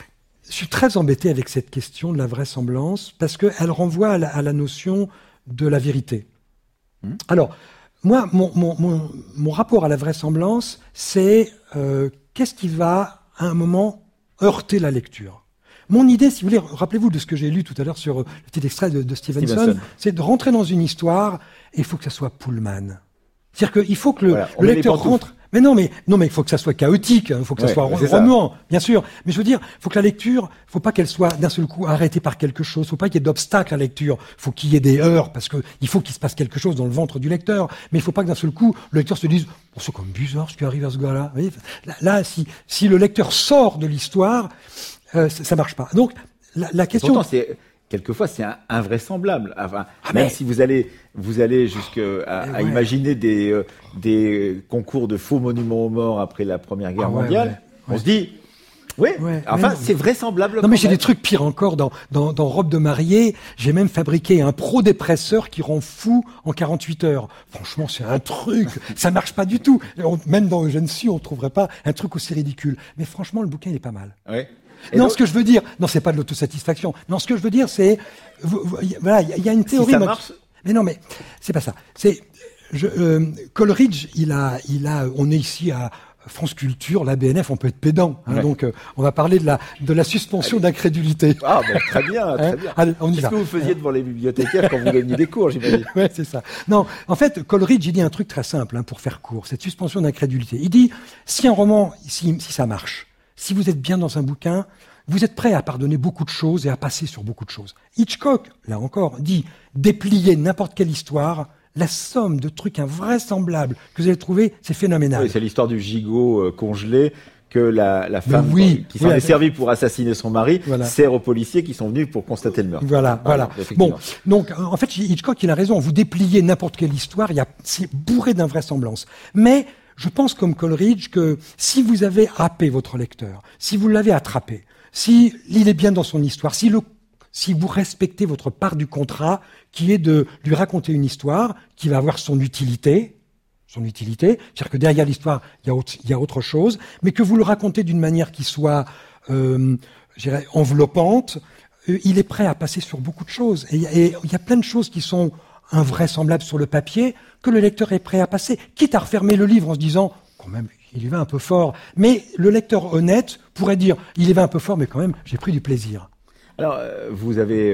Je suis très embêté avec cette question de la vraisemblance parce qu'elle renvoie à la, à la notion de la vérité. Mmh. Alors, moi, mon, mon, mon, mon rapport à la vraisemblance, c'est euh, qu'est-ce qui va, à un moment, heurter la lecture ? Mon idée, si vous voulez, rappelez-vous de ce que j'ai lu tout à l'heure sur le petit extrait de, de Stevenson, Stevenson, c'est de rentrer dans une histoire et il faut que ça soit Pullman. C'est-à-dire qu'il faut que le, voilà, le lecteur rentre... Mais non, mais non, mais il faut que ça soit chaotique, il faut que ça ouais, soit remuant, bien sûr. Mais je veux dire, il faut que la lecture, il faut pas qu'elle soit d'un seul coup arrêtée par quelque chose. Il faut pas qu'il y ait d'obstacles à la lecture. Il faut qu'il y ait des heurts parce que il faut qu'il se passe quelque chose dans le ventre du lecteur. Mais il faut pas que d'un seul coup le lecteur se dise oh, c'est comme bizarre ce qui arrive à ce gars-là. Vous voyez, là, là, si si le lecteur sort de l'histoire, euh, ça, ça marche pas. Donc la, la question. Pourtant, c'est quelquefois c'est un, invraisemblable. Enfin, ah, même mais... si vous allez vous allez jusqu'à à, ouais. à imaginer des euh, des concours de faux monuments aux morts après la Première Guerre ah, ouais, mondiale, ouais, ouais. on se dit oui, ouais, enfin non, c'est vraisemblable. Non mais j'ai des trucs pires encore dans dans dans Robe de mariée, j'ai même fabriqué un prodépresseur qui rend fou en quarante-huit heures. Franchement, c'est un truc, ça marche pas du tout. On, même dans Eugène Sue, on trouverait pas un truc aussi ridicule. Mais franchement, le bouquin il est pas mal. Ouais. Et non, donc, ce que je veux dire, non, c'est pas de l'autosatisfaction. Non, ce que je veux dire, c'est, vous, vous, voilà, il y, y a une théorie. Si ça marche. Mais non, mais c'est pas ça. C'est, je, euh, Coleridge, il a, il a, on est ici à France Culture, la B N F, on peut être pédant. Hein, ouais. Donc, euh, on va parler de la, de la suspension Allez. d'incrédulité. Ah, ben, très bien, très hein bien. Allez, on y va. Qu'est-ce que vous faisiez devant les bibliothécaires quand vous donniez des cours, j'imagine? Ouais, c'est ça. Non, en fait, Coleridge, il dit un truc très simple, hein, pour faire court. Cette suspension d'incrédulité. Il dit, si un roman, si, si ça marche, si vous êtes bien dans un bouquin, vous êtes prêt à pardonner beaucoup de choses et à passer sur beaucoup de choses. Hitchcock, là encore, dit déplier n'importe quelle histoire, la somme de trucs invraisemblables que vous allez trouver, c'est phénoménal. Oui, c'est l'histoire du gigot euh, congelé que la, la femme oui, qui s'en oui, est servie pour assassiner son mari voilà. sert aux policiers qui sont venus pour constater le meurtre. Voilà, ah, voilà. Bon, donc en fait, Hitchcock, il a raison. Vous dépliez n'importe quelle histoire, il y a, c'est bourré d'invraisemblances. Mais je pense comme Coleridge que si vous avez happé votre lecteur, si vous l'avez attrapé, si il est bien dans son histoire, si, le, si vous respectez votre part du contrat, qui est de lui raconter une histoire qui va avoir son utilité, son utilité, c'est-à-dire que derrière l'histoire, il y a autre, il y a autre chose, mais que vous le racontez d'une manière qui soit, euh, je dirais, enveloppante, euh, il est prêt à passer sur beaucoup de choses. Et, et il y a plein de choses qui sont invraisemblables sur le papier que le lecteur est prêt à passer, quitte à refermer le livre en se disant, quand même, il y va un peu fort. Mais le lecteur honnête pourrait dire, il y va un peu fort, mais quand même, j'ai pris du plaisir. Alors, euh, vous avez euh,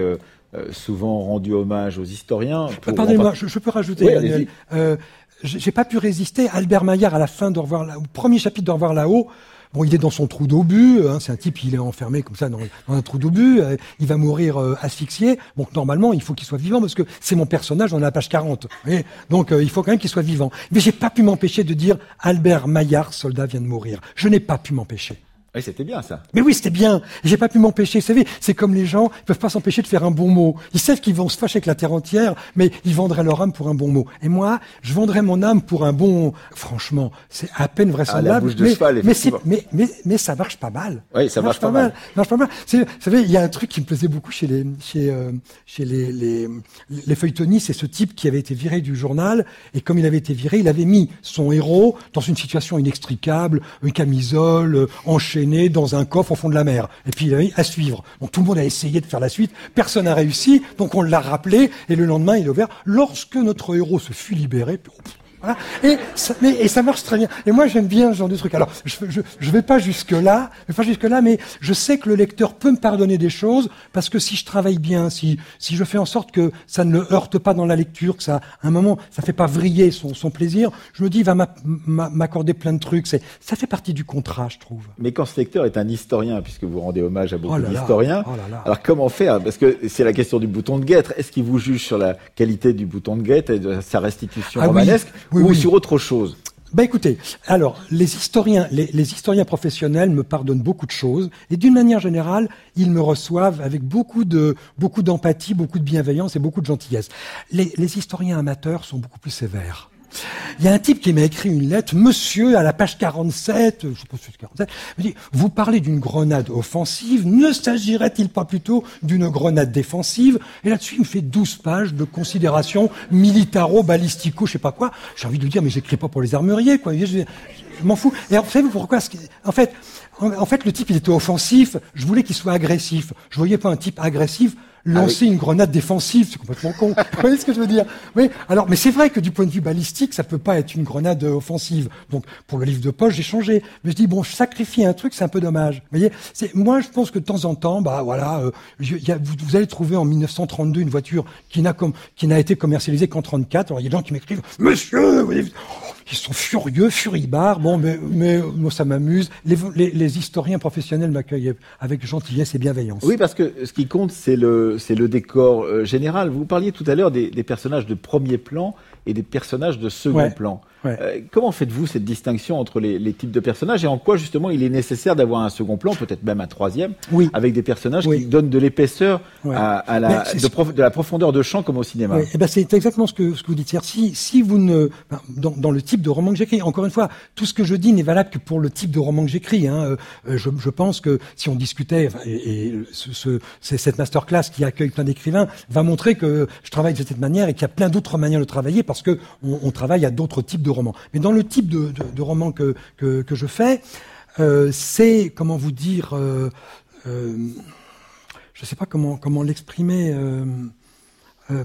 euh, souvent rendu hommage aux historiens. Pour Pardonnez-moi, je, je peux rajouter, oui, Daniel. Euh, j'ai pas pu résister. Albert Maillard, à la fin d'Au revoir là, au premier chapitre d'Au revoir là-haut, bon, il est dans son trou d'obus, hein, c'est un type, il est enfermé comme ça dans, dans un trou d'obus, euh, il va mourir euh, asphyxié. Donc normalement, il faut qu'il soit vivant parce que c'est mon personnage dans la page quarante. Vous voyez, donc euh, il faut quand même qu'il soit vivant. Mais j'ai pas pu m'empêcher de dire Albert Maillard, soldat, vient de mourir. Je n'ai pas pu m'empêcher. Oui, c'était bien ça. Mais oui, c'était bien. J'ai pas pu m'empêcher. Vous savez, c'est comme les gens, ils peuvent pas s'empêcher de faire un bon mot. Ils savent qu'ils vont se fâcher avec la terre entière, mais ils vendraient leur âme pour un bon mot. Et moi, je vendrais mon âme pour un bon. Franchement, c'est à peine vraisemblable. Ah, la bouche de mais, cheval, mais, c'est, mais, mais, mais ça marche pas mal. Oui, ça, ça marche, marche pas, pas mal. mal. Ça marche pas mal. C'est, vous savez, il y a un truc qui me plaisait beaucoup chez les, chez, euh, chez les, les, les feuilletonistes, c'est ce type qui avait été viré du journal, et comme il avait été viré, il avait mis son héros dans une situation inextricable, une camisole, euh, enchaîné dans un corps au fond de la mer. Et puis il a mis à suivre. Donc tout le monde a essayé de faire la suite, personne n'a réussi, donc on l'a rappelé, et le lendemain il est ouvert. Lorsque notre héros se fut libéré, puis, voilà. Et ça, mais, et ça marche très bien. Et moi, j'aime bien ce genre de truc. Alors, je, je, je vais pas jusque là, je vais pas jusque là, mais je sais que le lecteur peut me pardonner des choses parce que si je travaille bien, si, si je fais en sorte que ça ne le heurte pas dans la lecture, que ça, à un moment, ça fait pas vriller son, son plaisir, je me dis, il va m'accorder plein de trucs. C'est, ça fait partie du contrat, je trouve. Mais quand ce lecteur est un historien, puisque vous rendez hommage à beaucoup oh là d'historiens, là, oh là là. Alors comment faire? Parce que c'est la question du bouton de guêtre. Est-ce qu'il vous juge sur la qualité du bouton de guêtre et de sa restitution ah, romanesque? oui. Oui, ou oui. sur autre chose? Ben écoutez, alors les historiens, les, les historiens professionnels me pardonnent beaucoup de choses et d'une manière générale, ils me reçoivent avec beaucoup de beaucoup d'empathie, beaucoup de bienveillance et beaucoup de gentillesse. Les, les historiens amateurs sont beaucoup plus sévères. Il y a un type qui m'a écrit une lettre, monsieur, à la page quarante-sept, je sais pas si c'est quarante-sept, il me dit, vous parlez d'une grenade offensive, ne s'agirait-il pas plutôt d'une grenade défensive? Et là-dessus, il me fait douze pages de considérations militaro-balistico, je sais pas quoi. J'ai envie de lui dire, mais j'écris pas pour les armuriers, quoi. Je, je, je m'en fous. Et alors, vous savez pourquoi? En fait, en, en fait, le type, il était offensif, je voulais qu'il soit agressif. Je voyais pas un type agressif lancer ah oui. une grenade défensive, c'est complètement con. Vous voyez ce que je veux dire? Oui. Alors, mais c'est vrai que du point de vue balistique, ça peut pas être une grenade offensive. Donc, pour le livre de poche, j'ai changé. Mais je dis bon, je sacrifie un truc, c'est un peu dommage. Vous voyez? C'est, moi, je pense que de temps en temps, bah voilà, euh, y a, vous, vous allez trouver en mille neuf cent trente-deux une voiture qui n'a comme, qui n'a été commercialisée qu'en trente-quatre. Alors, il y a des gens qui m'écrivent, monsieur, vous voyez, ils sont furieux, furibards. Bon, mais, mais moi, ça m'amuse. Les, les, les historiens professionnels m'accueillent avec gentillesse et bienveillance. Oui, parce que ce qui compte, c'est le, c'est le décor euh, général. Vous parliez tout à l'heure des, des personnages de premier plan et des personnages de second ouais. plan. Ouais. Euh, comment faites-vous cette distinction entre les, les types de personnages et en quoi justement il est nécessaire d'avoir un second plan, peut-être même un troisième, oui. avec des personnages oui. qui donnent de l'épaisseur ouais. à, à la, de, prof, de la profondeur de champ comme au cinéma? Oui. Et ben c'est exactement ce que, ce que vous dites. C'est-à-dire, si, si vous ne, dans, dans le type de roman que j'écris, encore une fois, tout ce que je dis n'est valable que pour le type de roman que j'écris. Hein. Euh, je, je pense que si on discutait, et, et ce, ce, c'est cette masterclass qui accueille plein d'écrivains va montrer que je travaille de cette manière et qu'il y a plein d'autres manières de travailler parce que on, on travaille à d'autres types de romans. Mais dans le type de, de, de roman que, que, que je fais, euh, c'est, comment vous dire, euh, euh, je ne sais pas comment, comment l'exprimer. Euh, euh,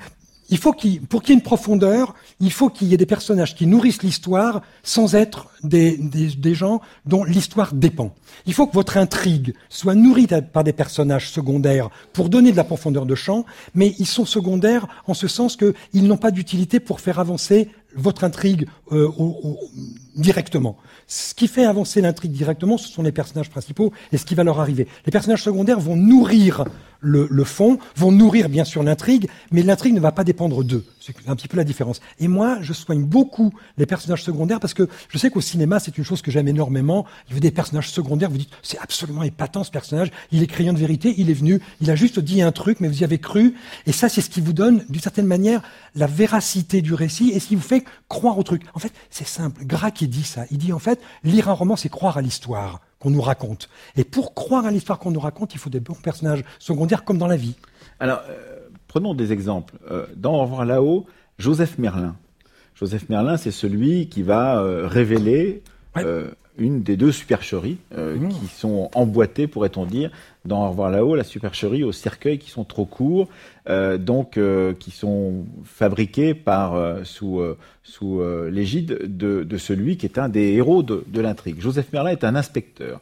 il faut qu'il, pour qu'il y ait une profondeur, il faut qu'il y ait des personnages qui nourrissent l'histoire sans être des, des, des gens dont l'histoire dépend. Il faut que votre intrigue soit nourrie par des personnages secondaires pour donner de la profondeur de champ, mais ils sont secondaires en ce sens qu'ils n'ont pas d'utilité pour faire avancer votre intrigue euh, au, au, directement. Ce qui fait avancer l'intrigue directement, ce sont les personnages principaux et ce qui va leur arriver. Les personnages secondaires vont nourrir le, le fond, vont nourrir bien sûr l'intrigue, mais l'intrigue ne va pas dépendre d'eux. C'est un petit peu la différence. Et moi, je soigne beaucoup les personnages secondaires parce que je sais qu'au cinéma, c'est une chose que j'aime énormément. Il y a des personnages secondaires, vous dites, c'est absolument épatant ce personnage, il est crayon de vérité, il est venu, il a juste dit un truc, mais vous y avez cru. Et ça, c'est ce qui vous donne, d'une certaine manière, la véracité du récit et ce qui vous fait croire au truc. En fait, c'est simple. Grac, il dit ça. Il dit, en fait, lire un roman, c'est croire à l'histoire qu'on nous raconte. Et pour croire à l'histoire qu'on nous raconte, il faut des bons personnages secondaires comme dans la vie. Alors, euh, prenons des exemples. Euh, dans Au revoir là-haut, Joseph Merlin. Joseph Merlin, c'est celui qui va euh, révéler ouais. euh, une des deux supercheries euh, mmh. qui sont emboîtées, pourrait-on dire, dans Au revoir là-haut, la supercherie aux cercueils qui sont trop courts, euh, donc euh, qui sont fabriqués par euh, sous euh, sous euh, l'égide de, de celui qui est un des héros de, de l'intrigue. Joseph Merlin est un inspecteur.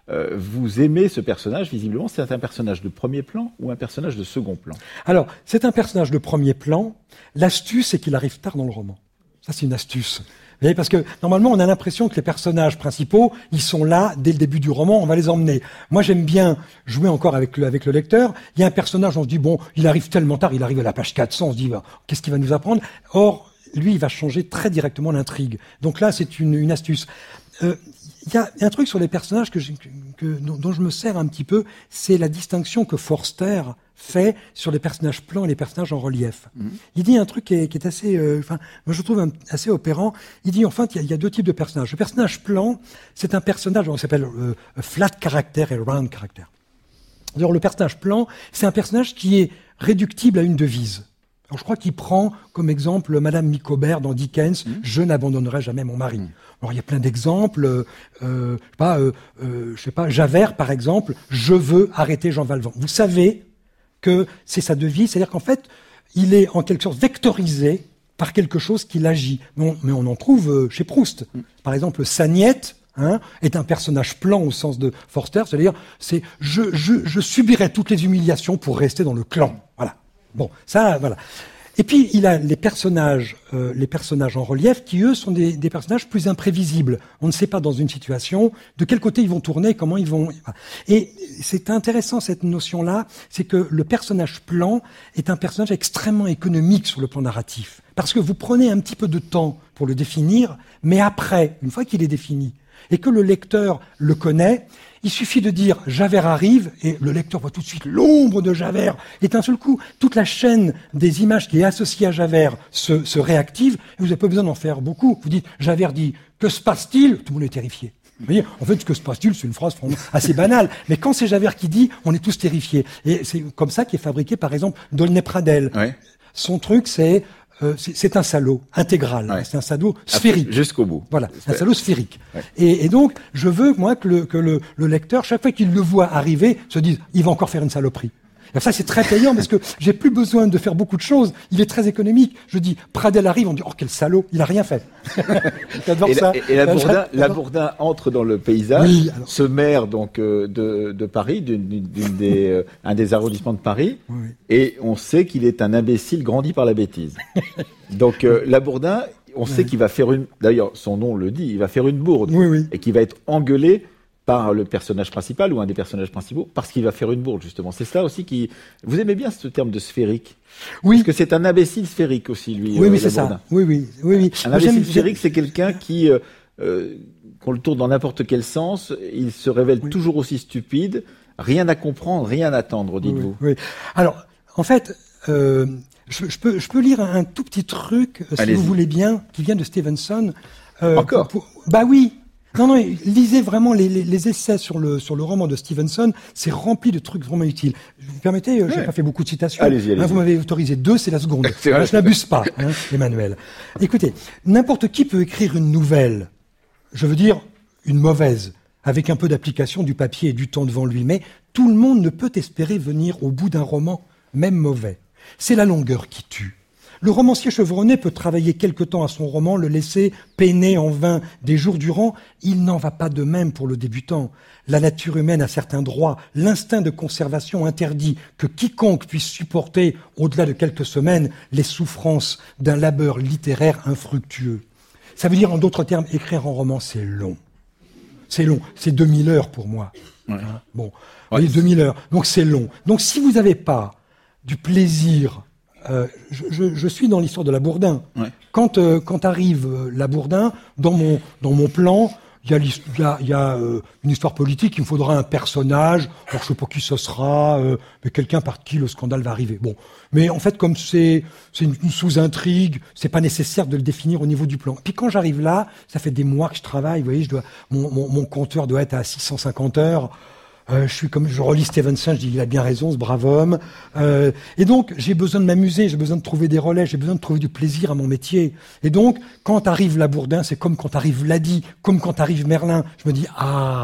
euh, vous aimez ce personnage, visiblement, c'est un personnage de premier plan ou un personnage de second plan? Alors, c'est un personnage de premier plan. L'astuce, c'est qu'il arrive tard dans le roman. Ça, c'est une astuce. Vous voyez, parce que normalement, on a l'impression que les personnages principaux, ils sont là dès le début du roman, on va les emmener. Moi, j'aime bien jouer encore avec le, avec le lecteur. Il y a un personnage, on se dit, bon, il arrive tellement tard, il arrive à la page quatre cents, on se dit, bah, qu'est-ce qu'il va nous apprendre? Or, lui, il va changer très directement l'intrigue. Donc là, c'est une, une astuce. Euh, il y a un truc sur les personnages que, que, que, dont je me sers un petit peu, c'est la distinction que Forster fait sur les personnages plans et les personnages en relief. Mmh. Il dit un truc qui est, qui est assez, euh, enfin, moi je trouve un, assez opérant. Il dit, enfin, il y, a, il y a deux types de personnages. Le personnage plan, c'est un personnage, on s'appelle euh, flat character et round character. Alors le personnage plan, c'est un personnage qui est réductible à une devise. Alors, je crois qu'il prend comme exemple Madame Micawber dans Dickens, mmh. « Je n'abandonnerai jamais mon mari mmh. ». Alors, il y a plein d'exemples. Euh, euh, je sais pas, euh, euh, je sais pas, Javert, par exemple, « Je veux arrêter Jean Valjean ». Vous savez que c'est sa devise, c'est-à-dire qu'en fait, il est en quelque sorte vectorisé par quelque chose qui l'agit. Mais on, mais on en trouve euh, chez Proust. Mmh. Par exemple, Sagnette hein, est un personnage plan au sens de Forster, c'est-à-dire c'est je, je, je subirai toutes les humiliations pour rester dans le clan. Voilà. Bon, ça, voilà. Et puis, il a les personnages, euh, les personnages en relief qui, eux, sont des, des personnages plus imprévisibles. On ne sait pas dans une situation de quel côté ils vont tourner, comment ils vont... Et c'est intéressant, cette notion-là, c'est que le personnage plan est un personnage extrêmement économique sur le plan narratif. Parce que vous prenez un petit peu de temps pour le définir, mais après, une fois qu'il est défini, et que le lecteur le connaît, il suffit de dire « Javert arrive » et le lecteur voit tout de suite l'ombre de Javert. Et d'un seul coup, toute la chaîne des images qui est associée à Javert se, se réactive. Et vous n'avez pas besoin d'en faire beaucoup. Vous dites « Javert dit « Que se passe-t-il » Tout le monde est terrifié. Vous voyez, en fait, « Que se passe-t-il » c'est une phrase assez banale. Mais quand c'est Javert qui dit, on est tous terrifiés. Et c'est comme ça qu'est fabriqué, par exemple, D'aulnay-Pradel. Ouais. Son truc, c'est... Euh, c'est un salaud intégral, ouais. C'est un salaud sphérique. Jusqu'au bout. Voilà, un salaud sphérique. Ouais. Et, et donc, je veux, moi, que, le, que le, le lecteur, chaque fois qu'il le voit arriver, se dise, il va encore faire une saloperie. Et ça, c'est très payant parce que j'ai plus besoin de faire beaucoup de choses. Il est très économique. Je dis, Pradel arrive, on dit, oh, quel salaud, il a rien fait. J'adore et ça. La, et, et Labourdin, Labourdin entre dans le paysage, oui, alors... ce maire donc euh, de, de Paris, d'une, d'une des, euh, un des arrondissements de Paris, oui, oui. Et on sait qu'il est un imbécile grandi par la bêtise. Donc euh, Labourdin, on sait oui. qu'il va faire une, d'ailleurs son nom le dit, il va faire une bourde, oui, oui. Et qu'il va être engueulé par le personnage principal ou un des personnages principaux, parce qu'il va faire une bourde, justement. C'est ça aussi qui... Vous aimez bien ce terme de sphérique? Oui. Parce que c'est un imbécile sphérique aussi, lui. Oui, euh, oui, c'est ça. Oui, oui, oui, oui. Un imbécile sphérique, c'est quelqu'un qui, euh, euh, qu'on le tourne dans n'importe quel sens, il se révèle oui. toujours aussi stupide, rien à comprendre, rien à attendre, dites-vous. Oui, oui. Alors, en fait... Euh... Je, je, peux, je peux lire un, un tout petit truc, si Allez-y. Vous voulez bien, qui vient de Stevenson. Euh, Encore pour, pour, Bah oui. Non, non, lisez vraiment les, les, les essais sur le, sur le roman de Stevenson. C'est rempli de trucs vraiment utiles. Vous me permettez, ouais. J'ai pas fait beaucoup de citations. Allez-y, allez-y. Hein, vous m'avez autorisé deux, c'est la seconde. C'est vrai, je n'abuse pas, hein, Emmanuel. Écoutez, n'importe qui peut écrire une nouvelle. Je veux dire, une mauvaise, avec un peu d'application du papier et du temps devant lui. Mais tout le monde ne peut espérer venir au bout d'un roman, même mauvais. C'est la longueur qui tue. Le romancier chevronné peut travailler quelque temps à son roman, le laisser peiner en vain des jours durant. Il n'en va pas de même pour le débutant. La nature humaine a certains droits. L'instinct de conservation interdit que quiconque puisse supporter, au-delà de quelques semaines, les souffrances d'un labeur littéraire infructueux. Ça veut dire, en d'autres termes, écrire un roman, c'est long. C'est long. C'est deux mille heures pour moi. Ouais. Hein bon, ouais. Vous voyez, deux mille heures. Donc c'est long. Donc si vous n'avez pas du plaisir. Euh, je, je, je suis dans l'histoire de Labourdin. Ouais. Quand, euh, quand arrive euh, Labourdin, dans mon, dans mon plan, il y a, y a, y a euh, une histoire politique, il me faudra un personnage, alors je sais pas qui ce sera, euh, mais quelqu'un par qui le scandale va arriver. Bon, mais en fait, comme c'est, c'est une, une sous-intrigue, c'est pas nécessaire de le définir au niveau du plan. Puis quand j'arrive là, ça fait des mois que je travaille, vous voyez, je dois, mon, mon, mon compteur doit être à six cent cinquante heures. Euh, je suis comme je relis Stevenson, je dis il a bien raison ce brave homme. Euh, et donc j'ai besoin de m'amuser, j'ai besoin de trouver des relais, j'ai besoin de trouver du plaisir à mon métier. Et donc quand arrive Labourdin, c'est comme quand arrive Ladi, comme quand arrive Merlin. Je me dis ah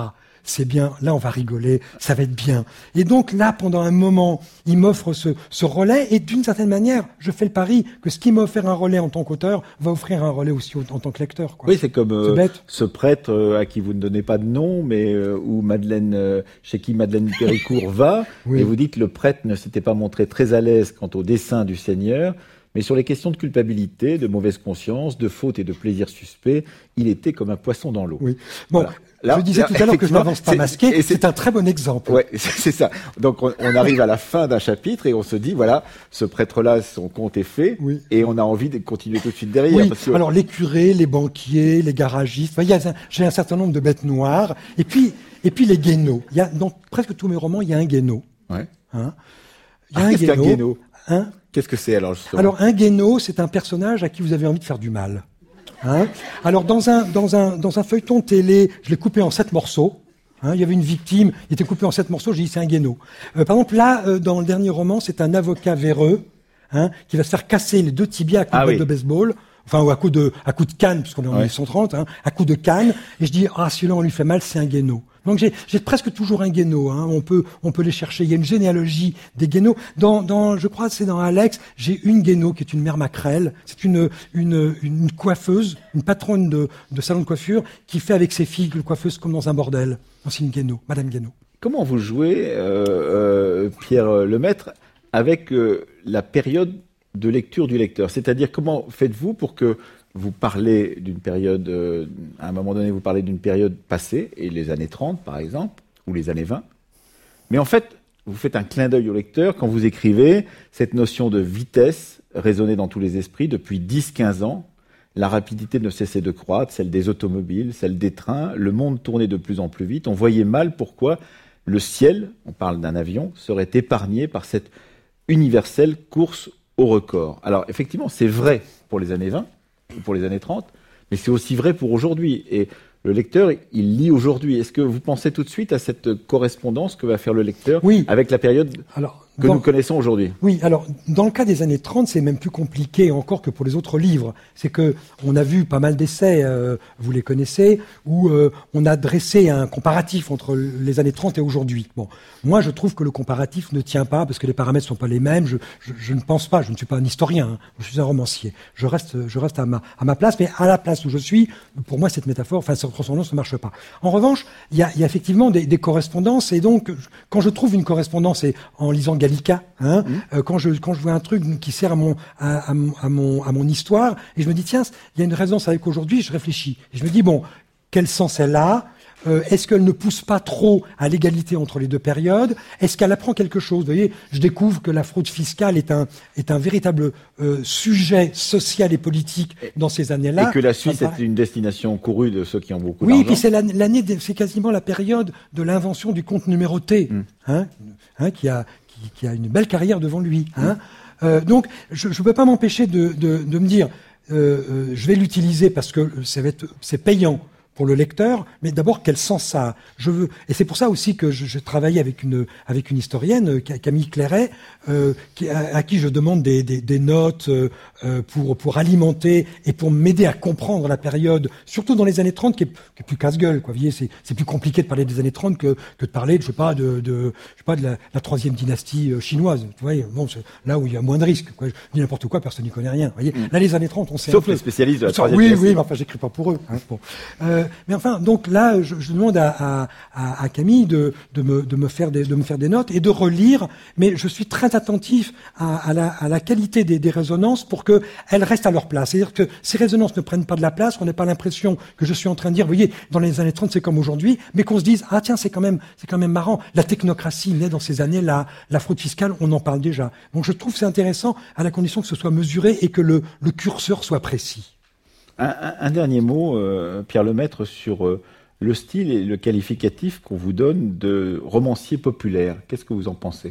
c'est bien, là on va rigoler, ça va être bien. Et donc là, pendant un moment, il m'offre ce, ce relais, et d'une certaine manière, je fais le pari que ce qui m'a offert un relais en tant qu'auteur va offrir un relais aussi en tant que lecteur, quoi. Oui, c'est comme euh, bête. ce prêtre euh, à qui vous ne donnez pas de nom, mais euh, où Madeleine, euh, chez qui Madeleine Péricourt va, Oui. et vous dites le prêtre ne s'était pas montré très à l'aise quant au dessein du Seigneur, mais sur les questions de culpabilité, de mauvaise conscience, de faute et de plaisir suspect, il était comme un poisson dans l'eau. Oui. Bon, Voilà. Là, je disais là, tout à l'heure que je n'avance pas c'est- masqué, et c'est un très bon exemple. Ouais, c'est ça. Donc on, on arrive à la fin d'un chapitre et on se dit voilà, ce prêtre-là, son compte est fait, Oui. et on a envie de continuer tout de suite derrière. Oui, Parce que... alors les curés, les banquiers, les garagistes, enfin, il y a un- j'ai un certain nombre de bêtes noires, et puis, et puis les guénos. Il y a, dans presque tous mes romans, il y a un guéno. Ouais. Hein. Il y a Ah, un qu'est-ce qu'un guéno. guéno Hein. Qu'est-ce que c'est alors justement? Alors un guéno, c'est un personnage à qui vous avez envie de faire du mal. Hein. Alors dans un, dans, un, dans un feuilleton télé, je l'ai coupé en sept morceaux. Hein, il y avait une victime, il était coupé en sept morceaux, j'ai dit c'est un guéno. Euh, par exemple là, euh, dans le dernier roman, c'est un avocat véreux, hein, qui va se faire casser les deux tibias à coups Ah de batte oui. de baseball, enfin ou à coups de, à coups de canne, puisqu'on est en Ouais. mille cent trente, hein, à coups de canne, et je dis ah celui-là on lui fait mal, c'est un guéno. Donc j'ai, j'ai presque toujours un guéno. Hein. On peut, on peut les chercher. Il y a une généalogie des guénos. Dans, dans, je crois que c'est dans Alex, j'ai une guéno qui est une mère maquerelle. C'est une, une, une coiffeuse, une patronne de, de salon de coiffure qui fait avec ses filles une coiffeuse comme dans un bordel. Donc, c'est une guéno, Madame Guéno. Comment vous jouez, euh, euh, Pierre Lemaître, avec euh, la période de lecture du lecteur? C'est-à-dire, comment faites-vous pour que vous parlez d'une période, euh, à un moment donné, vous parlez d'une période passée, et les années trente, par exemple, ou les années vingt, mais en fait, vous faites un clin d'œil au lecteur quand vous écrivez cette notion de vitesse résonnait dans tous les esprits depuis dix quinze ans. La rapidité ne cessait de croître, celle des automobiles, celle des trains, le monde tournait de plus en plus vite. On voyait mal pourquoi le ciel, on parle d'un avion, serait épargné par cette universelle course au record. Alors effectivement, c'est vrai pour les années vingt, ou pour les années trente, mais c'est aussi vrai pour aujourd'hui. Et le lecteur, il lit aujourd'hui. Est-ce que vous pensez tout de suite à cette correspondance que va faire le lecteur Oui. avec la période Alors, que dans- nous connaissons aujourd'hui? Oui, alors dans le cas des années trente, c'est même plus compliqué encore que pour les autres livres. C'est que on a vu pas mal d'essais, euh, vous les connaissez, où euh, on a dressé un comparatif entre les années trente et aujourd'hui. Bon, moi je trouve que le comparatif ne tient pas parce que les paramètres sont pas les mêmes. Je, je, je ne pense pas, je ne suis pas un historien, hein, je suis un romancier. Je reste, je reste à ma, à ma place, mais à la place où je suis, pour moi cette métaphore, enfin cette ressemblance ne marche pas. En revanche, il y a, il y a effectivement des, des correspondances, et donc quand je trouve une correspondance, et en lisant Gallica, hein, mmh. euh, quand je quand je vois un truc qui sert à mon à, à, mon, à mon à mon histoire, et je me dis tiens, il y a une résonance avec aujourd'hui, je réfléchis et je me dis bon, quel sens elle a? Euh, est-ce qu'elle ne pousse pas trop à l'égalité entre les deux périodes? Est-ce qu'elle apprend quelque chose? Vous voyez, je découvre que la fraude fiscale est un est un véritable euh, sujet social et politique dans ces années-là. Et que la Suisse paraît... est une destination courue de ceux qui ont beaucoup oui, d'argent. Oui, puis c'est l'année, c'est quasiment la période de l'invention du compte numéroté, mm. hein, hein, qui a qui, qui a une belle carrière devant lui. Hein. Mm. Euh, donc, je ne peux pas m'empêcher de, de, de me dire, euh, euh, je vais l'utiliser parce que ça va être, c'est payant pour le lecteur, mais d'abord quel sens ça a. Je veux, et c'est pour ça aussi que je, je travaille avec une avec une historienne, Camille Clairet, euh, qui, à, à qui je demande des, des, des notes euh, pour pour alimenter et pour m'aider à comprendre la période, surtout dans les années trente, qui est, qui est plus casse-gueule, quoi. Vous voyez, c'est c'est plus compliqué de parler des années trente que que de parler, de, je sais pas, de, de je sais pas de la, la troisième dynastie chinoise. Vous voyez, bon, c'est là où il y a moins de risques. Quoi. Je dis n'importe quoi, personne n'y connaît rien. Vous voyez, mmh. Là les années trente, on sait. Sauf un peu. les spécialistes de la troisième oui, dynastie. Oui, oui, mais enfin, j'écris pas pour eux. Hein, bon. euh, Mais enfin, donc là, je, je demande à, à, à Camille de, de, me, de, me faire des, de me faire des notes et de relire, mais je suis très attentif à, à, la, à la qualité des, des résonances pour qu'elles restent à leur place. C'est-à-dire que ces résonances ne prennent pas de la place, qu'on n'ait pas l'impression que je suis en train de dire, vous voyez, dans les années trente, c'est comme aujourd'hui, mais qu'on se dise, ah tiens, c'est quand même, c'est quand même marrant, la technocratie naît dans ces années, la, la fraude fiscale, on en parle déjà. Donc je trouve que c'est intéressant à la condition que ce soit mesuré et que le, le curseur soit précis. Un, un, un dernier mot, euh, Pierre Lemaître, sur euh, le style et le qualificatif qu'on vous donne de romancier populaire. Qu'est-ce que vous en pensez?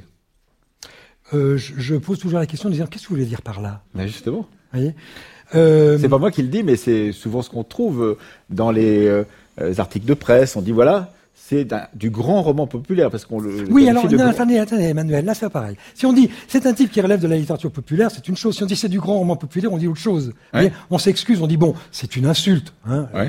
euh, je, je pose toujours la question de dire, qu'est-ce que vous voulez dire par là? Ben justement. Vous voyez euh... C'est pas moi qui le dis, mais c'est souvent ce qu'on trouve dans les euh, articles de presse. On dit, voilà, c'est du grand roman populaire, parce qu'on le... Oui, alors, non, grand... attendez, attendez, Emmanuel, là, c'est pas pareil. Si on dit, c'est un type qui relève de la littérature populaire, c'est une chose. Si on dit, c'est du grand roman populaire, on dit autre chose. Ouais. On s'excuse, on dit, bon, c'est une insulte. Hein. Ouais.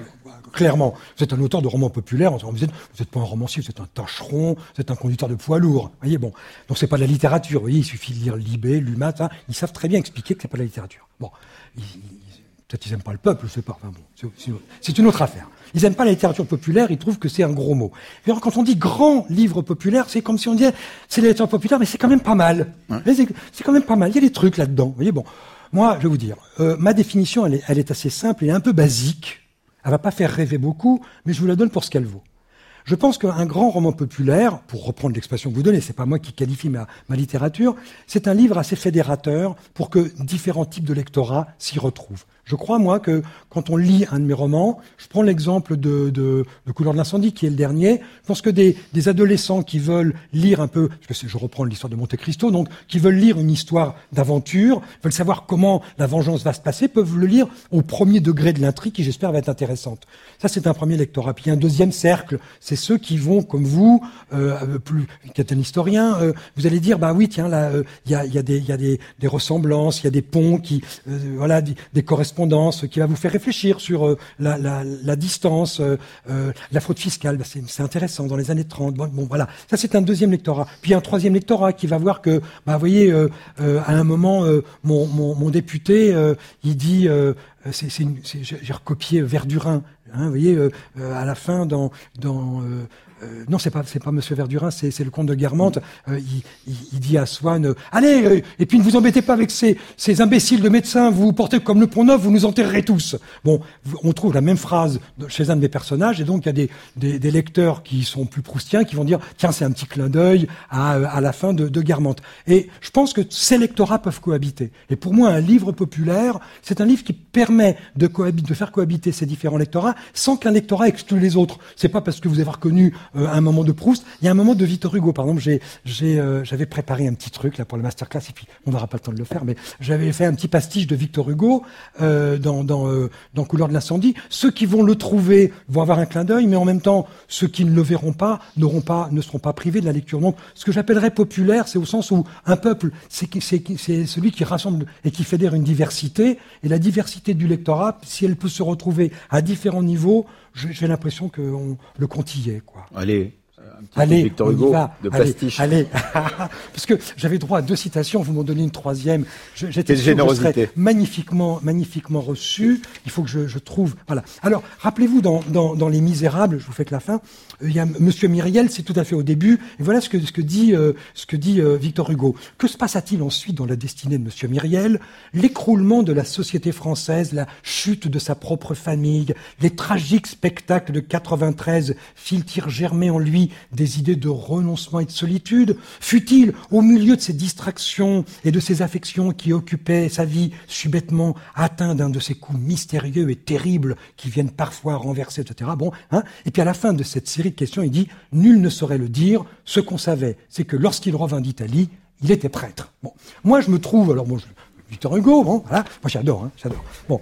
clairement. Vous êtes un auteur de romans populaires, vous êtes, vous êtes pas un romancier, vous êtes un tâcheron, vous êtes un conducteur de poids lourd. Vous voyez, bon. Donc c'est pas de la littérature, vous voyez, il suffit de lire Libé, Lumat, hein. Ils savent très bien expliquer que c'est pas de la littérature. Bon. Ils, ils, peut-être ils aiment pas le peuple, je sais pas. Enfin bon, c'est, c'est, c'est une autre affaire. Ils aiment pas la littérature populaire, ils trouvent que c'est un gros mot. Et alors, quand on dit grand livre populaire, c'est comme si on disait, c'est la littérature populaire, mais c'est quand même pas mal. Ouais. C'est, c'est quand même pas mal. Il y a des trucs là-dedans. Vous voyez, bon. Moi, je vais vous dire, euh, ma définition, elle est, elle est assez simple et un peu basique. Elle va pas faire rêver beaucoup, mais je vous la donne pour ce qu'elle vaut. Je pense qu'un grand roman populaire, pour reprendre l'expression que vous donnez, c'est pas moi qui qualifie ma, ma littérature, c'est un livre assez fédérateur pour que différents types de lectorat s'y retrouvent. Je crois, moi, que quand on lit un de mes romans, je prends l'exemple de, de, de Couleur de l'incendie, qui est le dernier, je pense que des, des adolescents qui veulent lire un peu, parce que je reprends l'histoire de Monte Cristo, donc qui veulent lire une histoire d'aventure, veulent savoir comment la vengeance va se passer, peuvent le lire au premier degré de l'intrigue, qui j'espère va être intéressante. Ça, c'est un premier lectorat. Puis il y a un deuxième cercle, c'est ceux qui vont, comme vous, euh, plus, qui êtes un historien, euh, vous allez dire, bah oui, tiens, là, il euh, y a, y a des, y a des, des ressemblances, il y a des ponts qui, euh, voilà, des, des correspondances, qui va vous faire réfléchir sur euh, la, la, la distance, euh, euh, la fraude fiscale. Ben c'est, c'est intéressant dans les années trente. Bon, bon, voilà, ça c'est un deuxième lectorat. Puis un troisième lectorat qui va voir que, bah, vous voyez, euh, euh, à un moment, euh, mon, mon, mon député, euh, il dit, euh, c'est, c'est, une, c'est, j'ai recopié Verdurin. Hein, vous voyez, euh, euh, à la fin, dans, dans euh, euh, non, c'est pas, c'est pas Monsieur Verdurin, c'est, c'est le comte de Guermantes. Euh, il, il, il dit à Swann, euh, allez, euh, et puis ne vous embêtez pas avec ces, ces imbéciles de médecins, vous vous portez comme le Pont-Neuf, vous nous enterrerez tous. Bon, on trouve la même phrase chez un des personnages, et donc il y a des, des, des lecteurs qui sont plus proustiens, qui vont dire, tiens, c'est un petit clin d'œil à, à la fin de, de Guermantes. Et je pense que ces lectorats peuvent cohabiter. Et pour moi, un livre populaire, c'est un livre qui permet de, cohabiter, de faire cohabiter ces différents lectorats, sans qu'un lectorat exclue les autres. C'est pas parce que vous avez reconnu euh, un moment de Proust, il y a un moment de Victor Hugo. Par exemple, j'ai, j'ai, euh, j'avais préparé un petit truc là pour le masterclass, et puis on n'aura pas le temps de le faire, mais j'avais fait un petit pastiche de Victor Hugo euh, dans, dans, euh, dans Couleur de l'incendie. Ceux qui vont le trouver vont avoir un clin d'œil, mais en même temps, ceux qui ne le verront pas n'auront pas, ne seront pas privés de la lecture. Donc, ce que j'appellerais populaire, c'est au sens où un peuple, c'est, c'est, c'est celui qui rassemble et qui fédère une diversité, et la diversité du lectorat, si elle peut se retrouver à différents niveaux, j'ai l'impression que on, le compte y est, quoi. Allez, un petit allez, Victor Hugo de pastiche. Allez, allez. Parce que j'avais droit à deux citations, vous m'en donnez une troisième. Je, j'étais Quelle sûr générosité. que je serais magnifiquement, magnifiquement reçu. Il faut que je, je trouve. Voilà. Alors, rappelez-vous, dans, dans, dans Les Misérables, je vous fais que la fin, il y a Monsieur Myriel, c'est tout à fait au début. Et voilà ce que, ce que dit, euh, ce que dit euh, Victor Hugo. Que se passa-t-il ensuite dans la destinée de Monsieur Myriel? L'écroulement de la société française, la chute de sa propre famille, les tragiques spectacles de quatre-vingt-treize firent germer en lui des idées de renoncement et de solitude. Fut-il, au milieu de ces distractions et de ces affections qui occupaient sa vie, subitement atteint d'un de ces coups mystérieux et terribles qui viennent parfois renverser, et cetera. Bon, hein. Et puis à la fin de cette série de questions, il dit « Nul ne saurait le dire. Ce qu'on savait, c'est que lorsqu'il revint d'Italie, il était prêtre. » Bon, moi je me trouve, alors bon, je, Victor Hugo, bon, voilà, moi j'adore, hein, j'adore. Bon.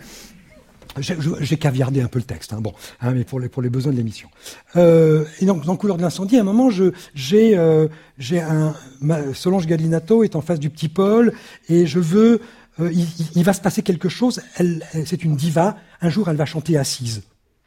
J'ai, j'ai caviardé un peu le texte, hein, bon, hein, mais pour les, pour les besoins de l'émission. Euh, et donc, dans Couleur de l'incendie, à un moment, je, j'ai, euh, j'ai un, ma, Solange Galinato est en face du petit Paul, et je veux, euh, il, il va se passer quelque chose. Elle, elle, c'est une diva. Un jour, elle va chanter assise,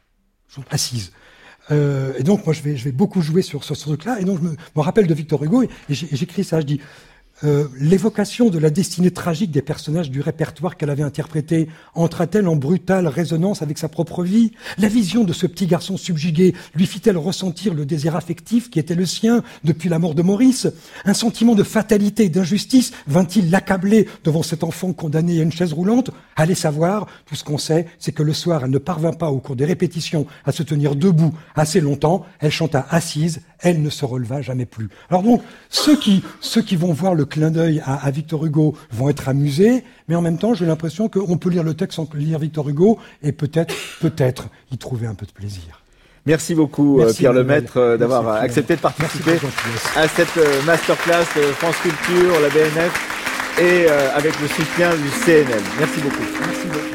assise. Euh, et donc, moi, je vais, je vais beaucoup jouer sur, sur ce truc-là. Et donc, je me, me rappelle de Victor Hugo, et, et j'ai, j'écris ça. Je dis. Euh, l'évocation de la destinée tragique des personnages du répertoire qu'elle avait interprété entra-t-elle en brutale résonance avec sa propre vie? La vision de ce petit garçon subjugué lui fit-elle ressentir le désir affectif qui était le sien depuis la mort de Maurice? Un sentiment de fatalité et d'injustice vint-il l'accabler devant cet enfant condamné à une chaise roulante? Allez savoir, tout ce qu'on sait, c'est que le soir, elle ne parvint pas au cours des répétitions à se tenir debout assez longtemps, elle chanta assise, elle ne se releva jamais plus. Alors donc, ceux qui, ceux qui vont voir le clin d'œil à, à Victor Hugo vont être amusés, mais en même temps, j'ai l'impression qu'on peut lire le texte sans lire Victor Hugo et peut-être, peut-être y trouver un peu de plaisir. Merci beaucoup, Merci Pierre Lemaître, euh, d'avoir Merci, accepté de participer à cette euh, masterclass euh, France Culture, la B N F, et euh, avec le soutien du C N L. Merci beaucoup. Merci beaucoup.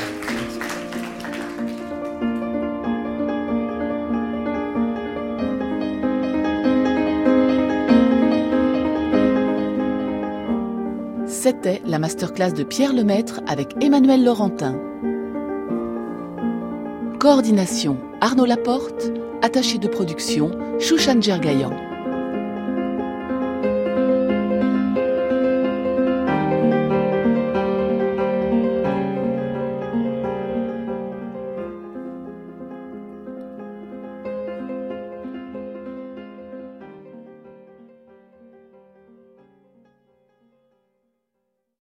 C'était la masterclass de Pierre Lemaître avec Emmanuel Laurentin. Coordination Arnaud Laporte. Attaché de production Chouchan Gergayan.